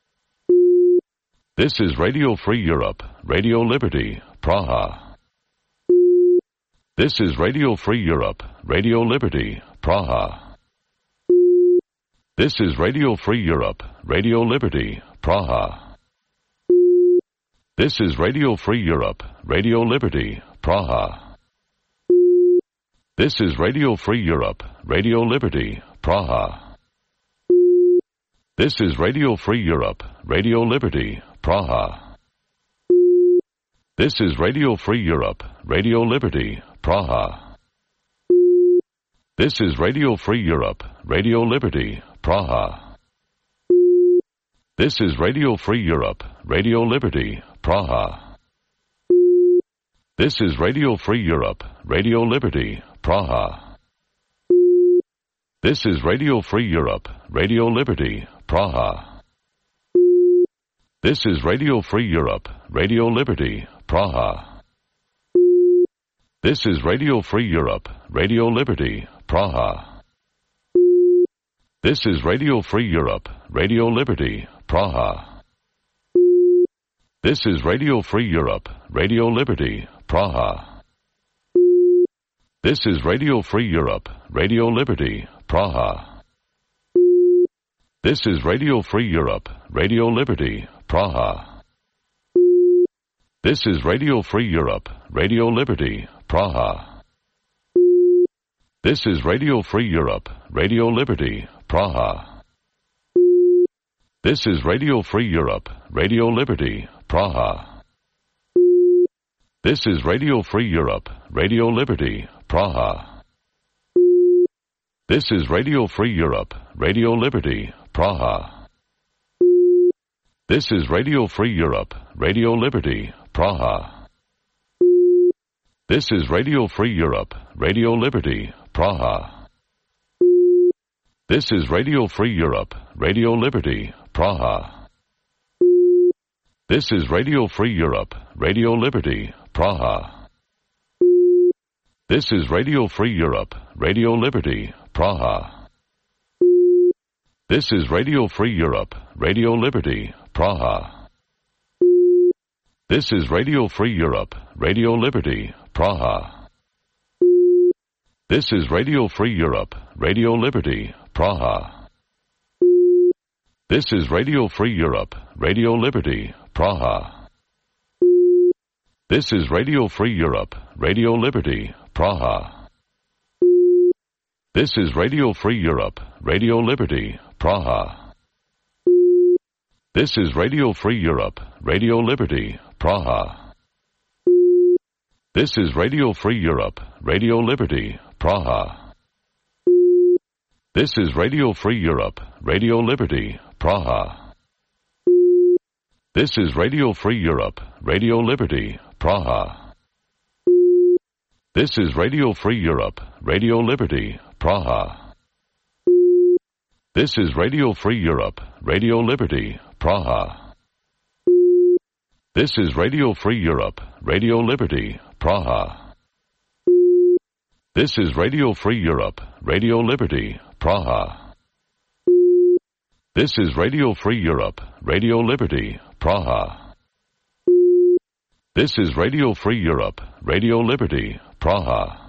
This is Radio Free Europe, Radio Liberty, Praha. This is Radio Free Europe, Radio Liberty, Praha. This is Radio Free Europe, Radio Liberty, Praha. This is Radio Free Europe, Radio Liberty, Praha. This is Radio Free Europe, Radio Liberty, Praha. This is Radio Free Europe, Radio Liberty, Praha. This is Radio Free Europe, Radio Liberty, Praha. This is Radio Free Europe, Radio Liberty, Praha. This is Radio Free Europe, Radio Liberty, Praha. This is Radio Free Europe, Radio Liberty, Praha. This is Radio Free Europe, Radio Liberty, Praha. This is Radio Free Europe, Radio Liberty, Praha. This is Radio Free Europe, Radio Liberty, Praha. This is Radio Free Europe, Radio Liberty, Praha. This is Radio Free Europe, Radio Liberty, Praha. This is Radio Free Europe, Radio Liberty, Praha. This is Radio Free Europe, Radio Liberty, Praha. This is Radio Free Europe, Radio Liberty, Praha. This is Radio Free Europe, Radio Liberty, Praha. This is Radio Free Europe, Radio Liberty, Praha. This is Radio Free Europe, Radio Liberty, Praha. This is Radio Free Europe, Radio Liberty, Praha. This is Radio Free Europe, Radio Liberty, Praha. This is Radio Free Europe, Radio Liberty, Praha. This is Radio Free Europe, Radio Liberty, Praha. This is Radio Free Europe, Radio Liberty, Praha. This is Radio Free Europe, Radio Liberty, Praha. This is Radio Free Europe, Radio Liberty, Praha. This is Radio Free Europe, Radio Liberty, Praha. This is Radio Free Europe, Radio Liberty, Praha. This is Radio Free Europe, Radio Liberty, Praha. This is Radio Free Europe, Radio Liberty, Praha. This is Radio Free Europe, Radio Liberty, Praha. This is Radio Free Europe, Radio Liberty, Praha. This is Radio Free Europe, Radio Liberty, Praha. This is Radio Free Europe, Radio Liberty, Praha. This is Radio Free Europe, Radio Liberty, Praha. This is Radio Free Europe, Radio Liberty, Praha. This is Radio Free Europe, Radio Liberty, Praha. This is Radio Free Europe, Radio Liberty, Praha. This is Radio Free Europe, Radio Liberty, Praha. This is Radio Free Europe, Radio Liberty, Praha. This is Radio Free Europe, Radio Liberty, Praha.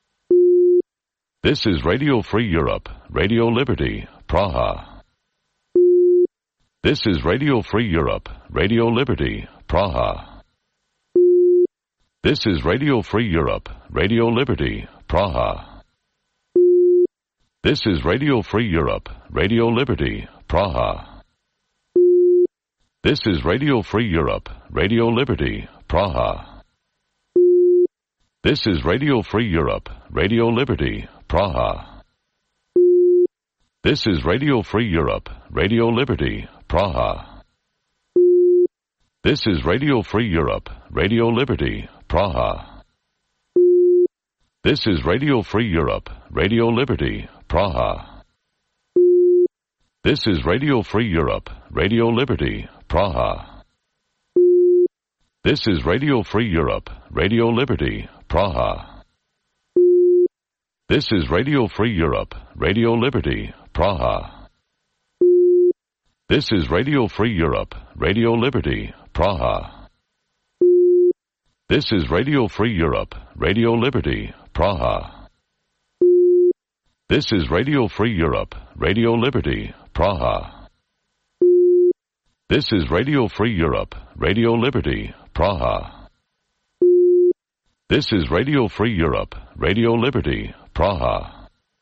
This is Radio Free Europe, Radio Liberty, Praha. This is Radio Free Europe, Radio Liberty, Praha. This is Radio Free Europe, Radio Liberty, Praha. This is Radio Free Europe, Radio Liberty, Praha. This is Radio Free Europe, Radio Liberty, Praha. This is Radio Free Europe, Radio Liberty, Praha. This is Radio Free Europe, Radio Liberty, Praha. This is Radio Free Europe, Radio Liberty, Praha. This is Radio Free Europe, Radio Liberty, Praha. This is Radio Free Europe, Radio Liberty, Praha. This is Radio Free Europe, Radio Liberty, Praha. This is Radio Free Europe, Radio Liberty, Praha. This is Radio Free Europe, Radio Liberty, Praha. This is Radio Free Europe, Radio Liberty, Praha. This is Radio Free Europe, Radio Liberty, Praha. This is Radio Free Europe, Radio Liberty, Praha. This is Radio Free Europe, Radio Liberty, Praha.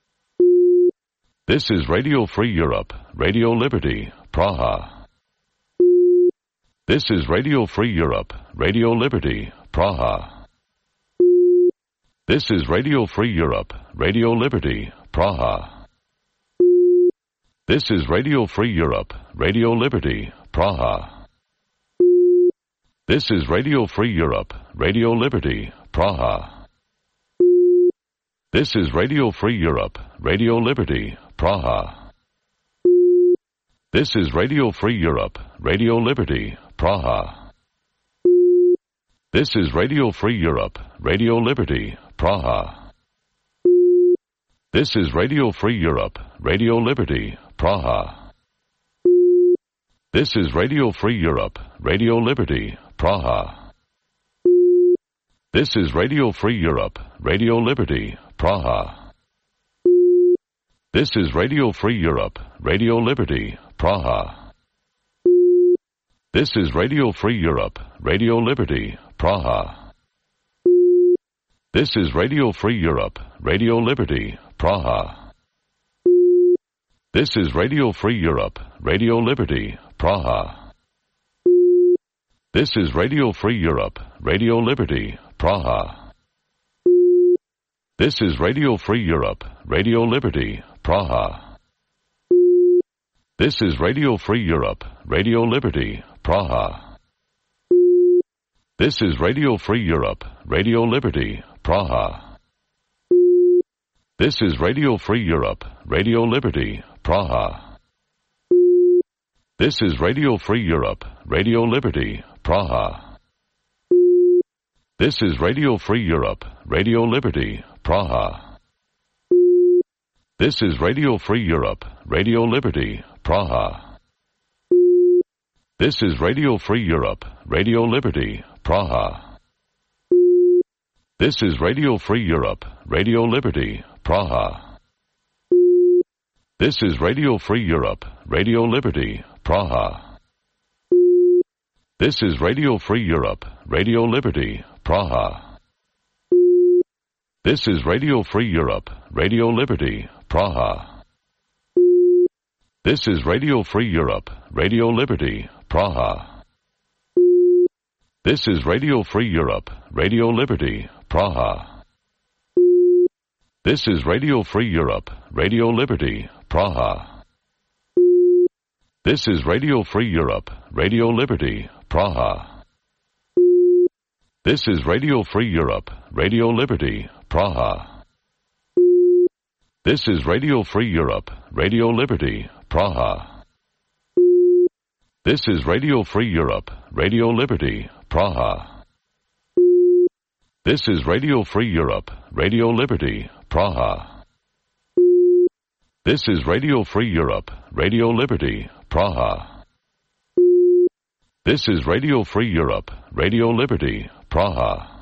This is Radio Free Europe, Radio Liberty, Praha. This is Radio Free Europe, Radio Liberty, Praha. This is Radio Free Europe, Radio Liberty, Praha. This is Radio Free Europe, Radio Liberty, Praha. This is Radio Free Europe, Radio Liberty, Praha. This is Radio Free Europe, Radio Liberty, Praha. This is Radio Free Europe, Radio Liberty, Praha. This is Radio Free Europe, Radio Liberty, Praha. This is Radio Free Europe, Radio Liberty, Praha. This is Radio Free Europe, Radio Liberty, Praha. This is Radio Free Europe, Radio Liberty, Praha. This is Radio Free Europe, Radio Liberty, Praha. This is Radio Free Europe, Radio Liberty, Praha. This is Radio Free Europe, Radio Liberty, Praha. This is Radio Free Europe, Radio Liberty, Praha. This is Radio Free Europe, Radio Liberty, Praha. This is Radio Free Europe, Radio Liberty, Praha. This is Radio Free Europe, Radio Liberty, Praha. This is Radio Free Europe, Radio Liberty, Praha. This is Radio Free Europe, Radio Liberty, Praha. This is Radio Free Europe, Radio Liberty, Praha. This is Radio Free Europe, Radio Liberty, Praha. This is Radio Free Europe, Radio Liberty, Praha. This is Radio Free Europe, Radio Liberty, Praha. This is Radio Free Europe, Radio Liberty, Praha. This is Radio Free Europe, Radio Liberty, Praha. This is Radio Free Europe, Radio Liberty, Praha. This is Radio Free Europe, Radio Liberty, Praha. This is Radio Free Europe, Radio Liberty, Praha. This is Radio Free Europe, Radio Liberty, Praha. This is Radio Free Europe, Radio Liberty, Praha. This is Radio Free Europe, Radio Liberty, Praha. This is Radio Free Europe, Radio Liberty, Praha. This is Radio Free Europe, Radio Liberty, Praha. This is Radio Free Europe, Radio Liberty, Praha. This is Radio Free Europe, Radio Liberty, Praha. This is Radio Free Europe, Radio Liberty, Praha. This is Radio Free Europe, Radio Liberty, Praha.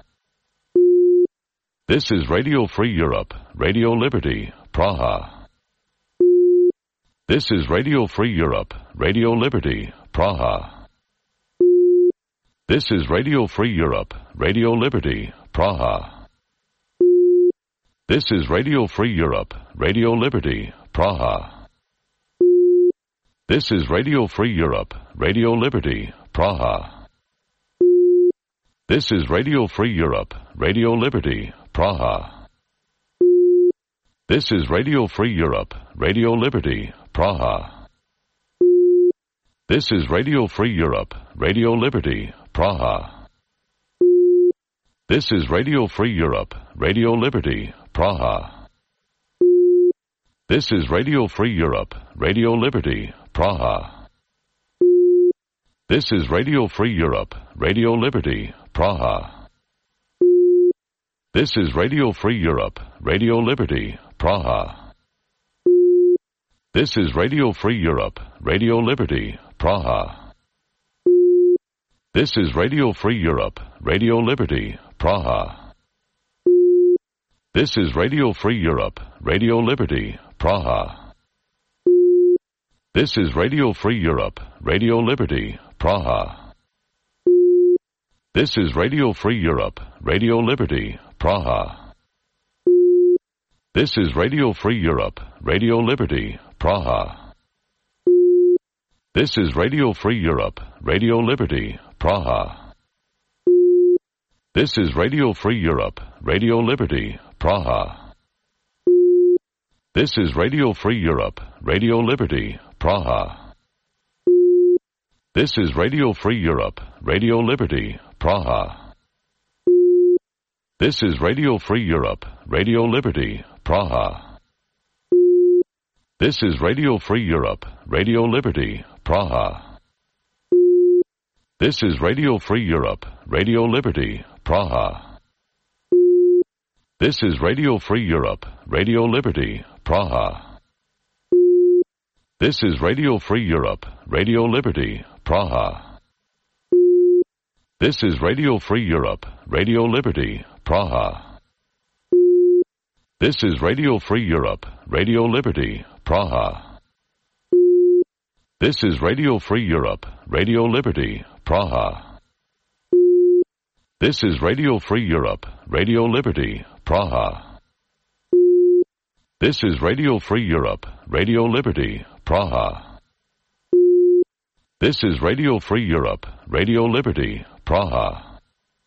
This is Radio Free Europe, Radio Liberty, Praha. This is Radio Free Europe, Radio Liberty, Praha. This is Radio Free Europe, Radio Liberty, Praha. This is Radio Free Europe, Radio Liberty, Praha. This is Radio Free Europe, Radio Liberty, Praha. This is Radio Free Europe, Radio Liberty, Praha. This is Radio Free Europe, Radio Liberty, Praha. This is Radio Free Europe, Radio Liberty, Praha. This is Radio Free Europe, Radio Liberty, Praha. This is Radio Free Europe, Radio Liberty, Praha. This is Radio Free Europe, Radio Liberty, Praha. This is Radio Free Europe, Radio Liberty, Praha. This is Radio Free Europe, Radio Liberty, Praha. This is Radio Free Europe, Radio Liberty, Praha. This is Radio Free Europe, Radio Liberty, Praha. This is Radio Free Europe, Radio Liberty, Praha. This is Radio Free Europe, Radio Liberty, Praha. This is Radio Free Europe, Radio Liberty, Praha. This is Radio Free Europe, Radio Liberty, Praha. This is Radio Free Europe, Radio Liberty, Praha. This is Radio Free Europe, Radio Liberty, Praha. This is Radio Free Europe, Radio Liberty, Praha. This is Radio Free Europe, Radio Liberty, Praha. This is Radio Free Europe, Radio Liberty, Praha. This is Radio Free Europe, Radio Liberty, Praha. This is Radio Free Europe, Radio Liberty, Praha. This is Radio Free Europe, Radio Liberty, Praha. This is Radio Free Europe, Radio Liberty, Praha. This is Radio Free Europe, Radio Liberty, Praha. This is Radio Free Europe, Radio Liberty, Praha. This is Radio Free Europe, Radio Liberty, Praha. This is Radio Free Europe, Radio Liberty, Praha. This is Radio Free Europe, Radio Liberty, Praha.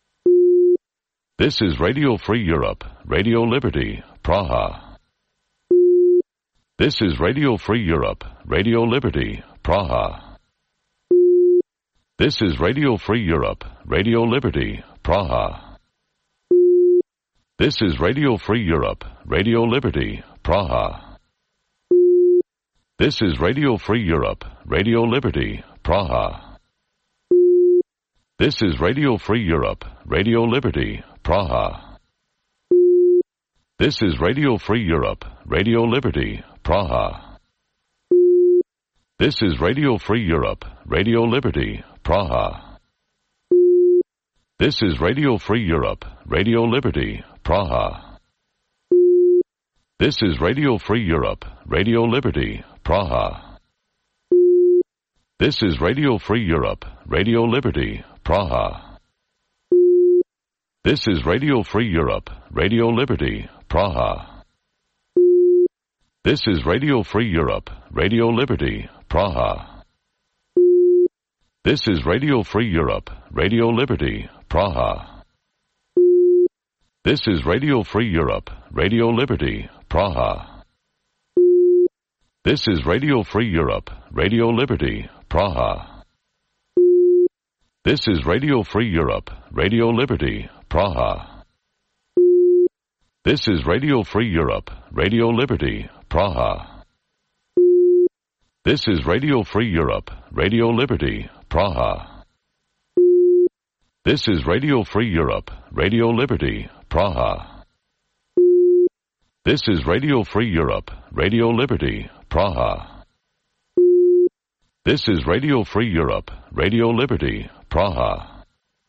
This is Radio Free Europe, Radio Liberty, Praha. This is Radio Free Europe, Radio Liberty, Praha. This is Radio Free Europe, Radio Liberty, Praha. This is Radio Free Europe, Radio Liberty, Praha. This is Radio Free Europe, Radio Liberty, Praha. This is Radio Free Europe, Radio Liberty, Praha. This is Radio Free Europe, Radio Liberty, Praha. This is Radio Free Europe, Radio Liberty, Praha. This is Radio Free Europe, Radio Liberty, Praha. This is Radio Free Europe, Radio Liberty, Praha. This is Radio Free Europe, Radio Liberty, Praha. This is Radio Free Europe, Radio Liberty, Praha. This is Radio Free Europe, Radio Liberty, Praha. This is Radio Free Europe, Radio Liberty, Praha. This is Radio Free Europe, Radio Liberty, Praha. This is Radio Free Europe, Radio Liberty, Praha. This is Radio Free Europe, Radio Liberty, Praha. This is Radio Free Europe, Radio Liberty, Praha. This is Radio Free Europe, Radio Liberty, Praha. This is Radio Free Europe, Radio Liberty, Praha. This is Radio Free Europe, Radio Liberty, Praha. This is Radio Free Europe, Radio Liberty, Praha.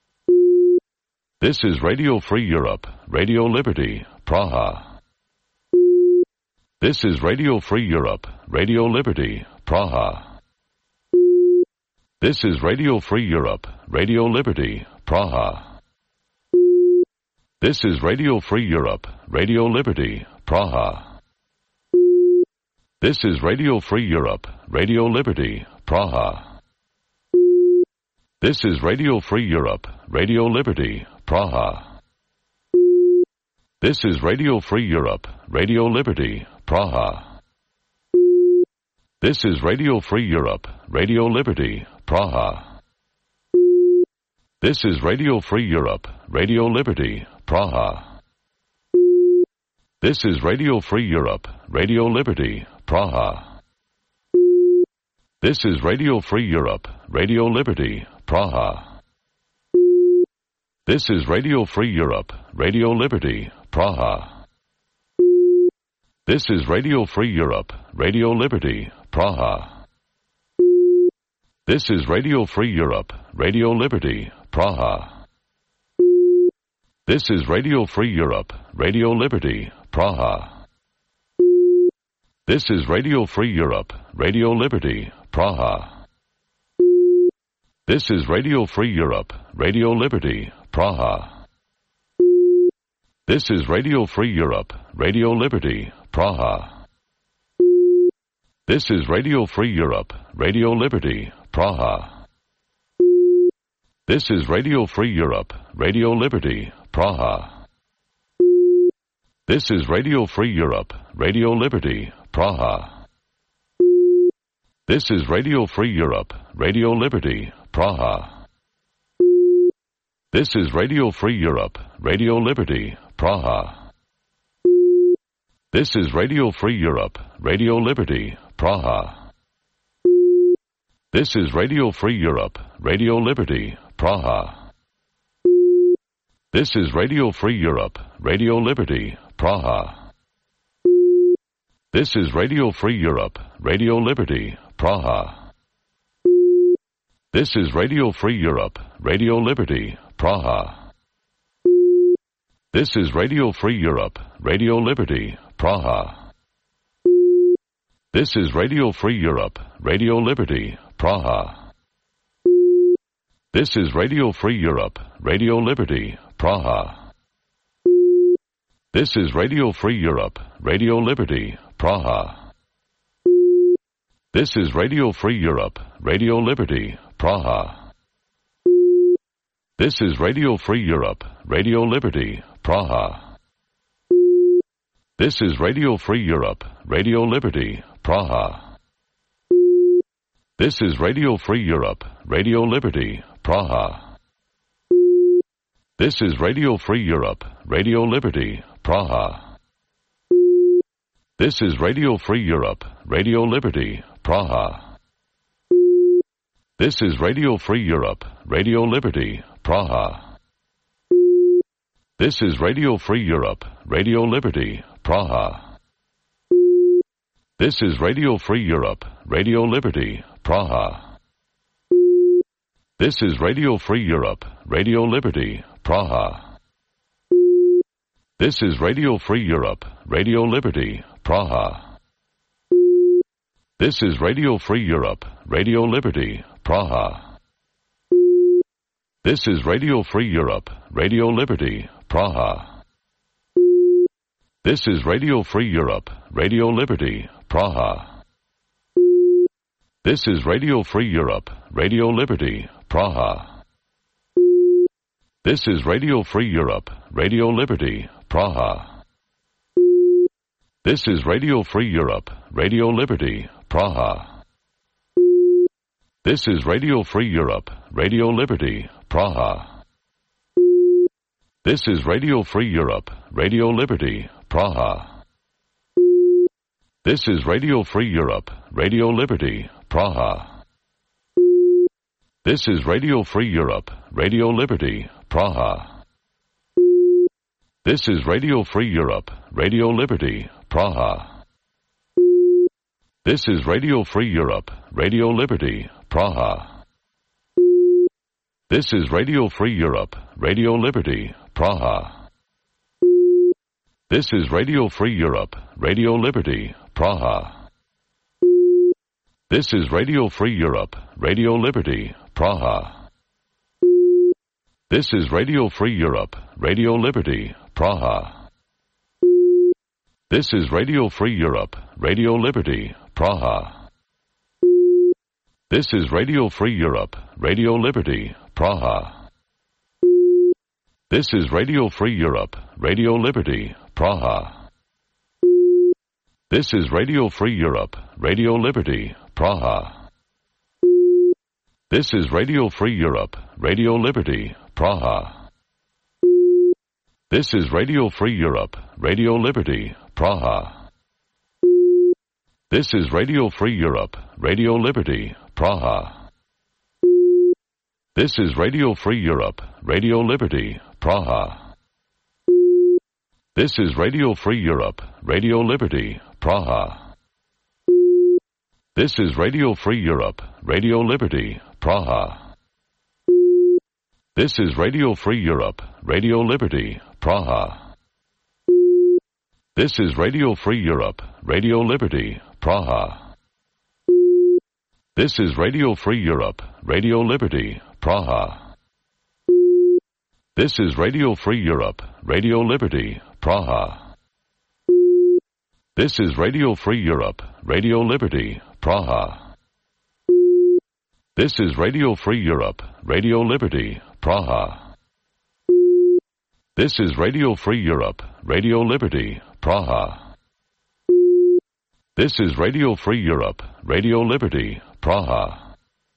This is Radio Free Europe, Radio Liberty, Praha. This is Radio Free Europe, Radio Liberty, Praha. This is Radio Free Europe, Radio Liberty, Praha. This is Radio Free Europe, Radio Liberty, Praha. This is Radio Free Europe, Radio Liberty, Praha. This is Radio Free Europe, Radio Liberty, Praha. This is Radio Free Europe, Radio Liberty, Praha. This is Radio Free Europe, Radio Liberty, Praha. This is Radio Free Europe, Radio Liberty, Praha. This is Radio Free Europe, Radio Liberty, Praha. This is Radio Free Europe, Radio Liberty, Praha. This is Radio Free Europe, Radio Liberty, Praha. This is Radio Free Europe, Radio Liberty, Praha. This is Radio Free Europe, Radio Liberty, Praha. This is Radio Free Europe, Radio Liberty, Praha. This is Radio Free Europe, Radio Liberty, Praha. This is Radio Free Europe, Radio Liberty, Praha. This is Radio Free Europe, Radio Liberty, Praha. This is Radio Free Europe, Radio Liberty, Praha. This is Radio Free Europe, Radio Liberty, Praha. This is Radio Free Europe, Radio Liberty, Praha. This is Radio Free Europe, Radio Liberty, Praha. This is Radio Free Europe, Radio Liberty, Praha. This is Radio Free Europe, Radio Liberty, Praha. This is Radio Free Europe, Radio Liberty, Praha. This is Radio Free Europe, Radio Liberty, Praha. This is Radio Free Europe, Radio Liberty, Praha. This is Radio Free Europe, Radio Liberty, Praha. This is Radio Free Europe, Radio Liberty, Praha. This is Radio Free Europe, Radio Liberty, Praha. This is Radio Free Europe, Radio Liberty, Praha. This is Radio Free Europe, Radio Liberty, Praha. This is Radio Free Europe, Radio Liberty, Praha. This is Radio Free Europe, Radio Liberty, Praha. This is Radio Free Europe, Radio Liberty, Praha. This is Radio Free Europe, Radio Liberty, Praha. This is Radio Free Europe, Radio Liberty, Praha. This is Radio Free Europe, Radio Liberty, Praha. This is Radio Free Europe, Radio Liberty, Praha. This is Radio Free Europe, Radio Liberty, Praha. This is Radio Free Europe, Radio Liberty, Praha. This is Radio Free Europe, Radio Liberty, Praha. This is Radio Free Europe, Radio Liberty, Praha. This is Radio Free Europe, Radio Liberty, Praha. This is Radio Free Europe, Radio Liberty, Praha. This is Radio Free Europe, Radio Liberty, Praha. This is Radio Free Europe, Radio Liberty, Praha. This is Radio Free Europe, Radio Liberty, Praha. This is Radio Free Europe, Radio Liberty, Praha. This is Radio Free Europe, Radio Liberty, Praha. This is Radio Free Europe, Radio Liberty, Praha. This is Radio Free Europe, Radio Liberty, Praha. This is Radio Free Europe, Radio Liberty, Praha. This is Radio Free Europe, Radio Liberty, Praha. This is Radio Free Europe, Radio Liberty, Praha. This is Radio Free Europe, Radio Liberty, Praha. This is Radio Free Europe, Radio Liberty, Praha. This is Radio Free Europe, Radio Liberty, Praha. This is Radio Free Europe, Radio Liberty, Praha. This is Radio Free Europe, Radio Liberty, Praha. This is Radio Free Europe, Radio Liberty, Praha. This is Radio Free Europe, Radio Liberty, Praha. This is Radio Free Europe, Radio Liberty, Praha. This is Radio Free Europe, Radio Liberty, Praha. This is Radio Free Europe, Radio Liberty, Praha. This is Radio Free Europe, Radio Liberty, Praha. This is Radio Free Europe, Radio Liberty, Praha. This is Radio Free Europe, Radio Liberty, Praha. This is Radio Free Europe, Radio Liberty, Praha. This is Radio Free Europe, Radio Liberty, Praha. This is Radio Free Europe, Radio Liberty, Praha. This is Radio Free Europe, Radio Liberty, Praha. This is Radio Free Europe, Radio Liberty, Praha. This is Radio Free Europe, Radio Liberty, Praha. This is Radio Free Europe, Radio Liberty, Praha. This is Radio Free Europe, Radio Liberty, Praha. This is Radio Free Europe, Radio Liberty, Praha.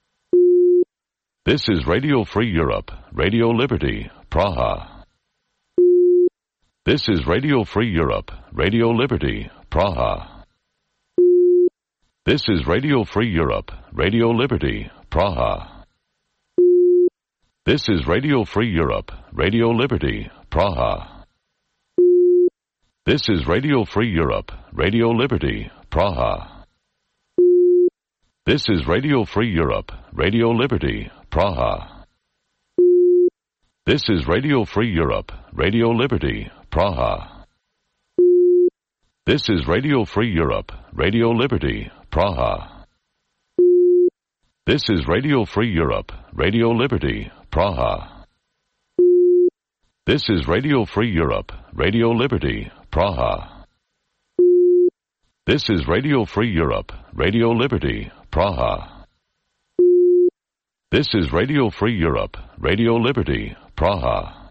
This is Radio Free Europe, Radio Liberty, Praha. This is Radio Free Europe, Radio Liberty, Praha. This is Radio Free Europe, Radio Liberty, Praha. This is Radio Free Europe, Radio Liberty, Praha. This is Radio Free Europe, Radio Liberty, Praha. This is Radio Free Europe, Radio Liberty, Praha. This is Radio Free Europe, Radio Liberty, Praha. This is Radio Free Europe, Radio Liberty, Praha. This is Radio Free Europe, Radio Liberty, Praha. This is Radio Free Europe, Radio Liberty, Praha. This is Radio Free Europe, Radio Liberty, Praha. This is Radio Free Europe, Radio Liberty, Praha.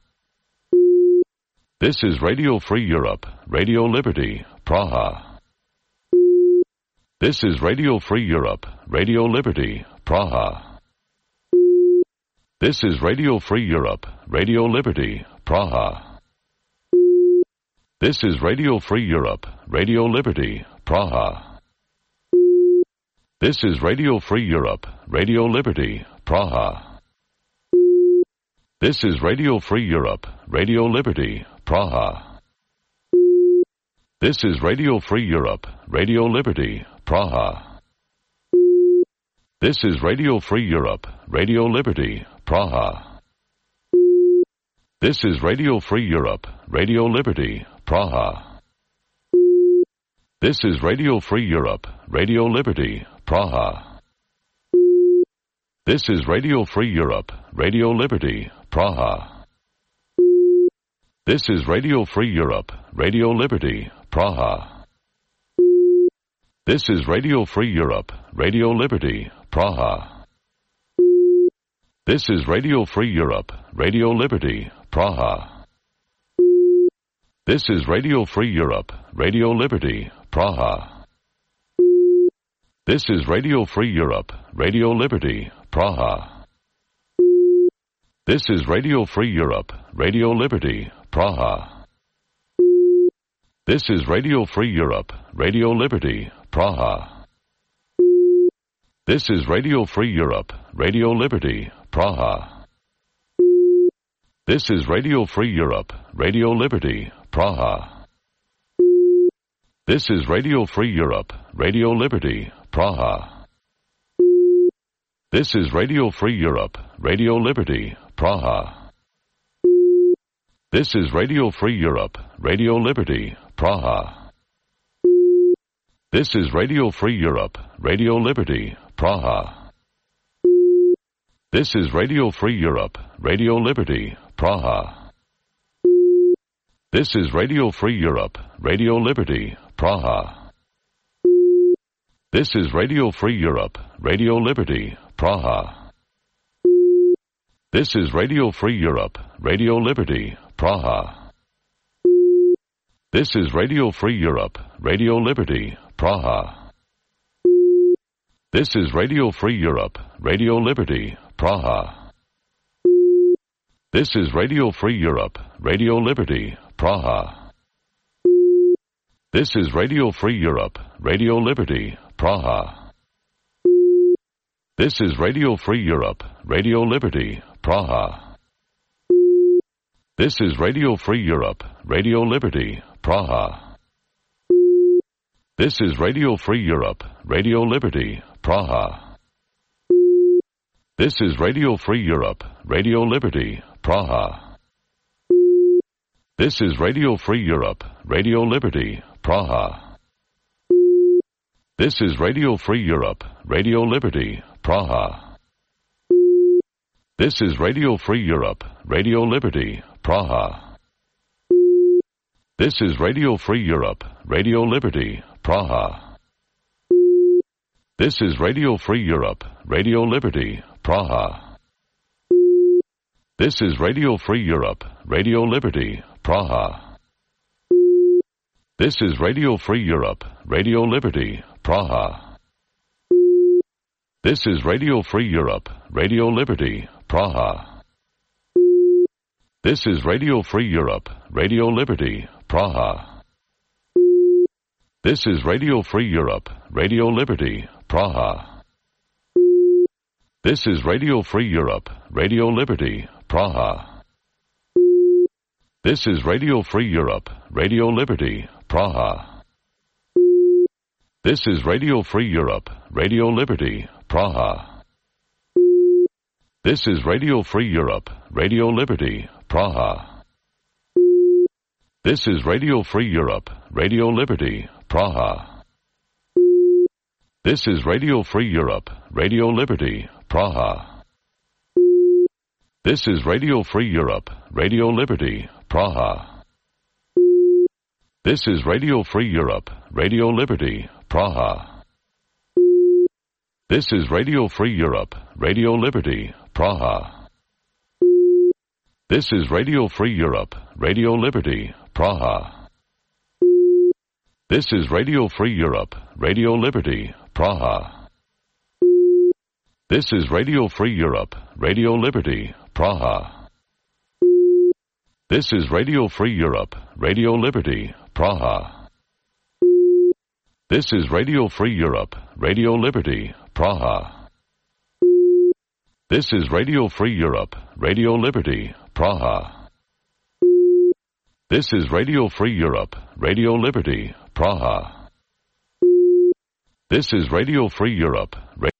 This is Radio Free Europe, Radio Liberty, Praha. This is Radio Free Europe, Radio Liberty, Praha. This is Radio Free Europe, Radio Liberty, Praha. This is Radio Free Europe, Radio Liberty, Praha. This is Radio Free Europe, Radio Liberty, Praha. This is Radio Free Europe, Radio Liberty, Praha. This is Radio Free Europe, Radio Liberty, Praha. This is Radio Free Europe, Radio Liberty, Praha. This is Radio Free Europe, Radio Liberty, Praha. This is Radio Free Europe, Radio Liberty, Praha. This is Radio Free Europe, Radio Liberty, Praha. This is Radio Free Europe, Radio Liberty, Praha. This is Radio Free Europe, Radio Liberty, Praha. This is Radio Free Europe, Radio Liberty, Praha. This is Radio Free Europe, Radio Liberty, Praha. This is Radio Free Europe, Radio Liberty, Praha. This is Radio Free Europe, Radio Liberty, Praha. This is Radio Free Europe, Radio Liberty, Praha. This is Radio Free Europe, Radio Liberty, Praha. This is Radio Free Europe, Radio Liberty, Praha. This is Radio Free Europe, Radio Liberty, Praha. This is Radio Free Europe, Radio Liberty, Praha. This is Radio Free Europe, Radio Liberty, Praha. This is Radio Free Europe, Radio Liberty, Praha. This is Radio Free Europe, Radio Liberty, Praha. This is Radio Free Europe, Radio Liberty, Praha. This is Radio Free Europe, Radio Liberty, Praha. This is Radio Free Europe, Radio Liberty, Praha. This is Radio Free Europe, Radio Liberty, Praha. This is Radio Free Europe, Radio Liberty, Praha. This is Radio Free Europe, Radio Liberty, Praha. This is Radio Free Europe, Radio Liberty, Praha. This is Radio Free Europe, Radio Liberty, Praha. This is Radio Free Europe, Radio Liberty, Praha. This is Radio Free Europe, Radio Liberty, Praha. This is Radio Free Europe, Radio Liberty, Praha. This is Radio Free Europe, Radio Liberty, Praha. This is Radio Free Europe, Radio Liberty, Praha. This is Radio Free Europe, Radio Liberty, Praha. This is Radio Free Europe, Radio Liberty, Praha. This is Radio Free Europe, Radio Liberty, Praha. This is Radio Free Europe, Radio Liberty, Praha. This is Radio Free Europe, Radio Liberty, Praha. This is Radio Free Europe, Radio Liberty, Praha. This is Radio Free Europe, Radio Liberty, Praha. This is Radio Free Europe, Radio Liberty, Praha. This is Radio Free Europe, Radio Liberty, Praha. This is Radio Free Europe, Radio Liberty, Praha. This is Radio Free Europe, Radio Liberty, Praha. This is Radio Free Europe, Radio Liberty, Praha. This is Radio Free Europe, Radio Liberty, Praha. This is Radio Free Europe, Radio Liberty, Praha. This is Radio Free Europe, Radio Liberty, Praha. This is Radio Free Europe, Radio Liberty, Praha. This is Radio Free Europe, Radio Liberty, Praha. This is Radio Free Europe, Radio Liberty, Praha. This is Radio Free Europe, Radio Liberty, Praha. This is Radio Free Europe, Radio Liberty, Praha. This is Radio Free Europe, Radio Liberty, Praha. This is Radio Free Europe, Radio Liberty, Praha. This is Radio Free Europe, Radio Liberty, Praha. This is Radio Free Europe, Radio Liberty, Praha. This is Radio Free Europe, Radio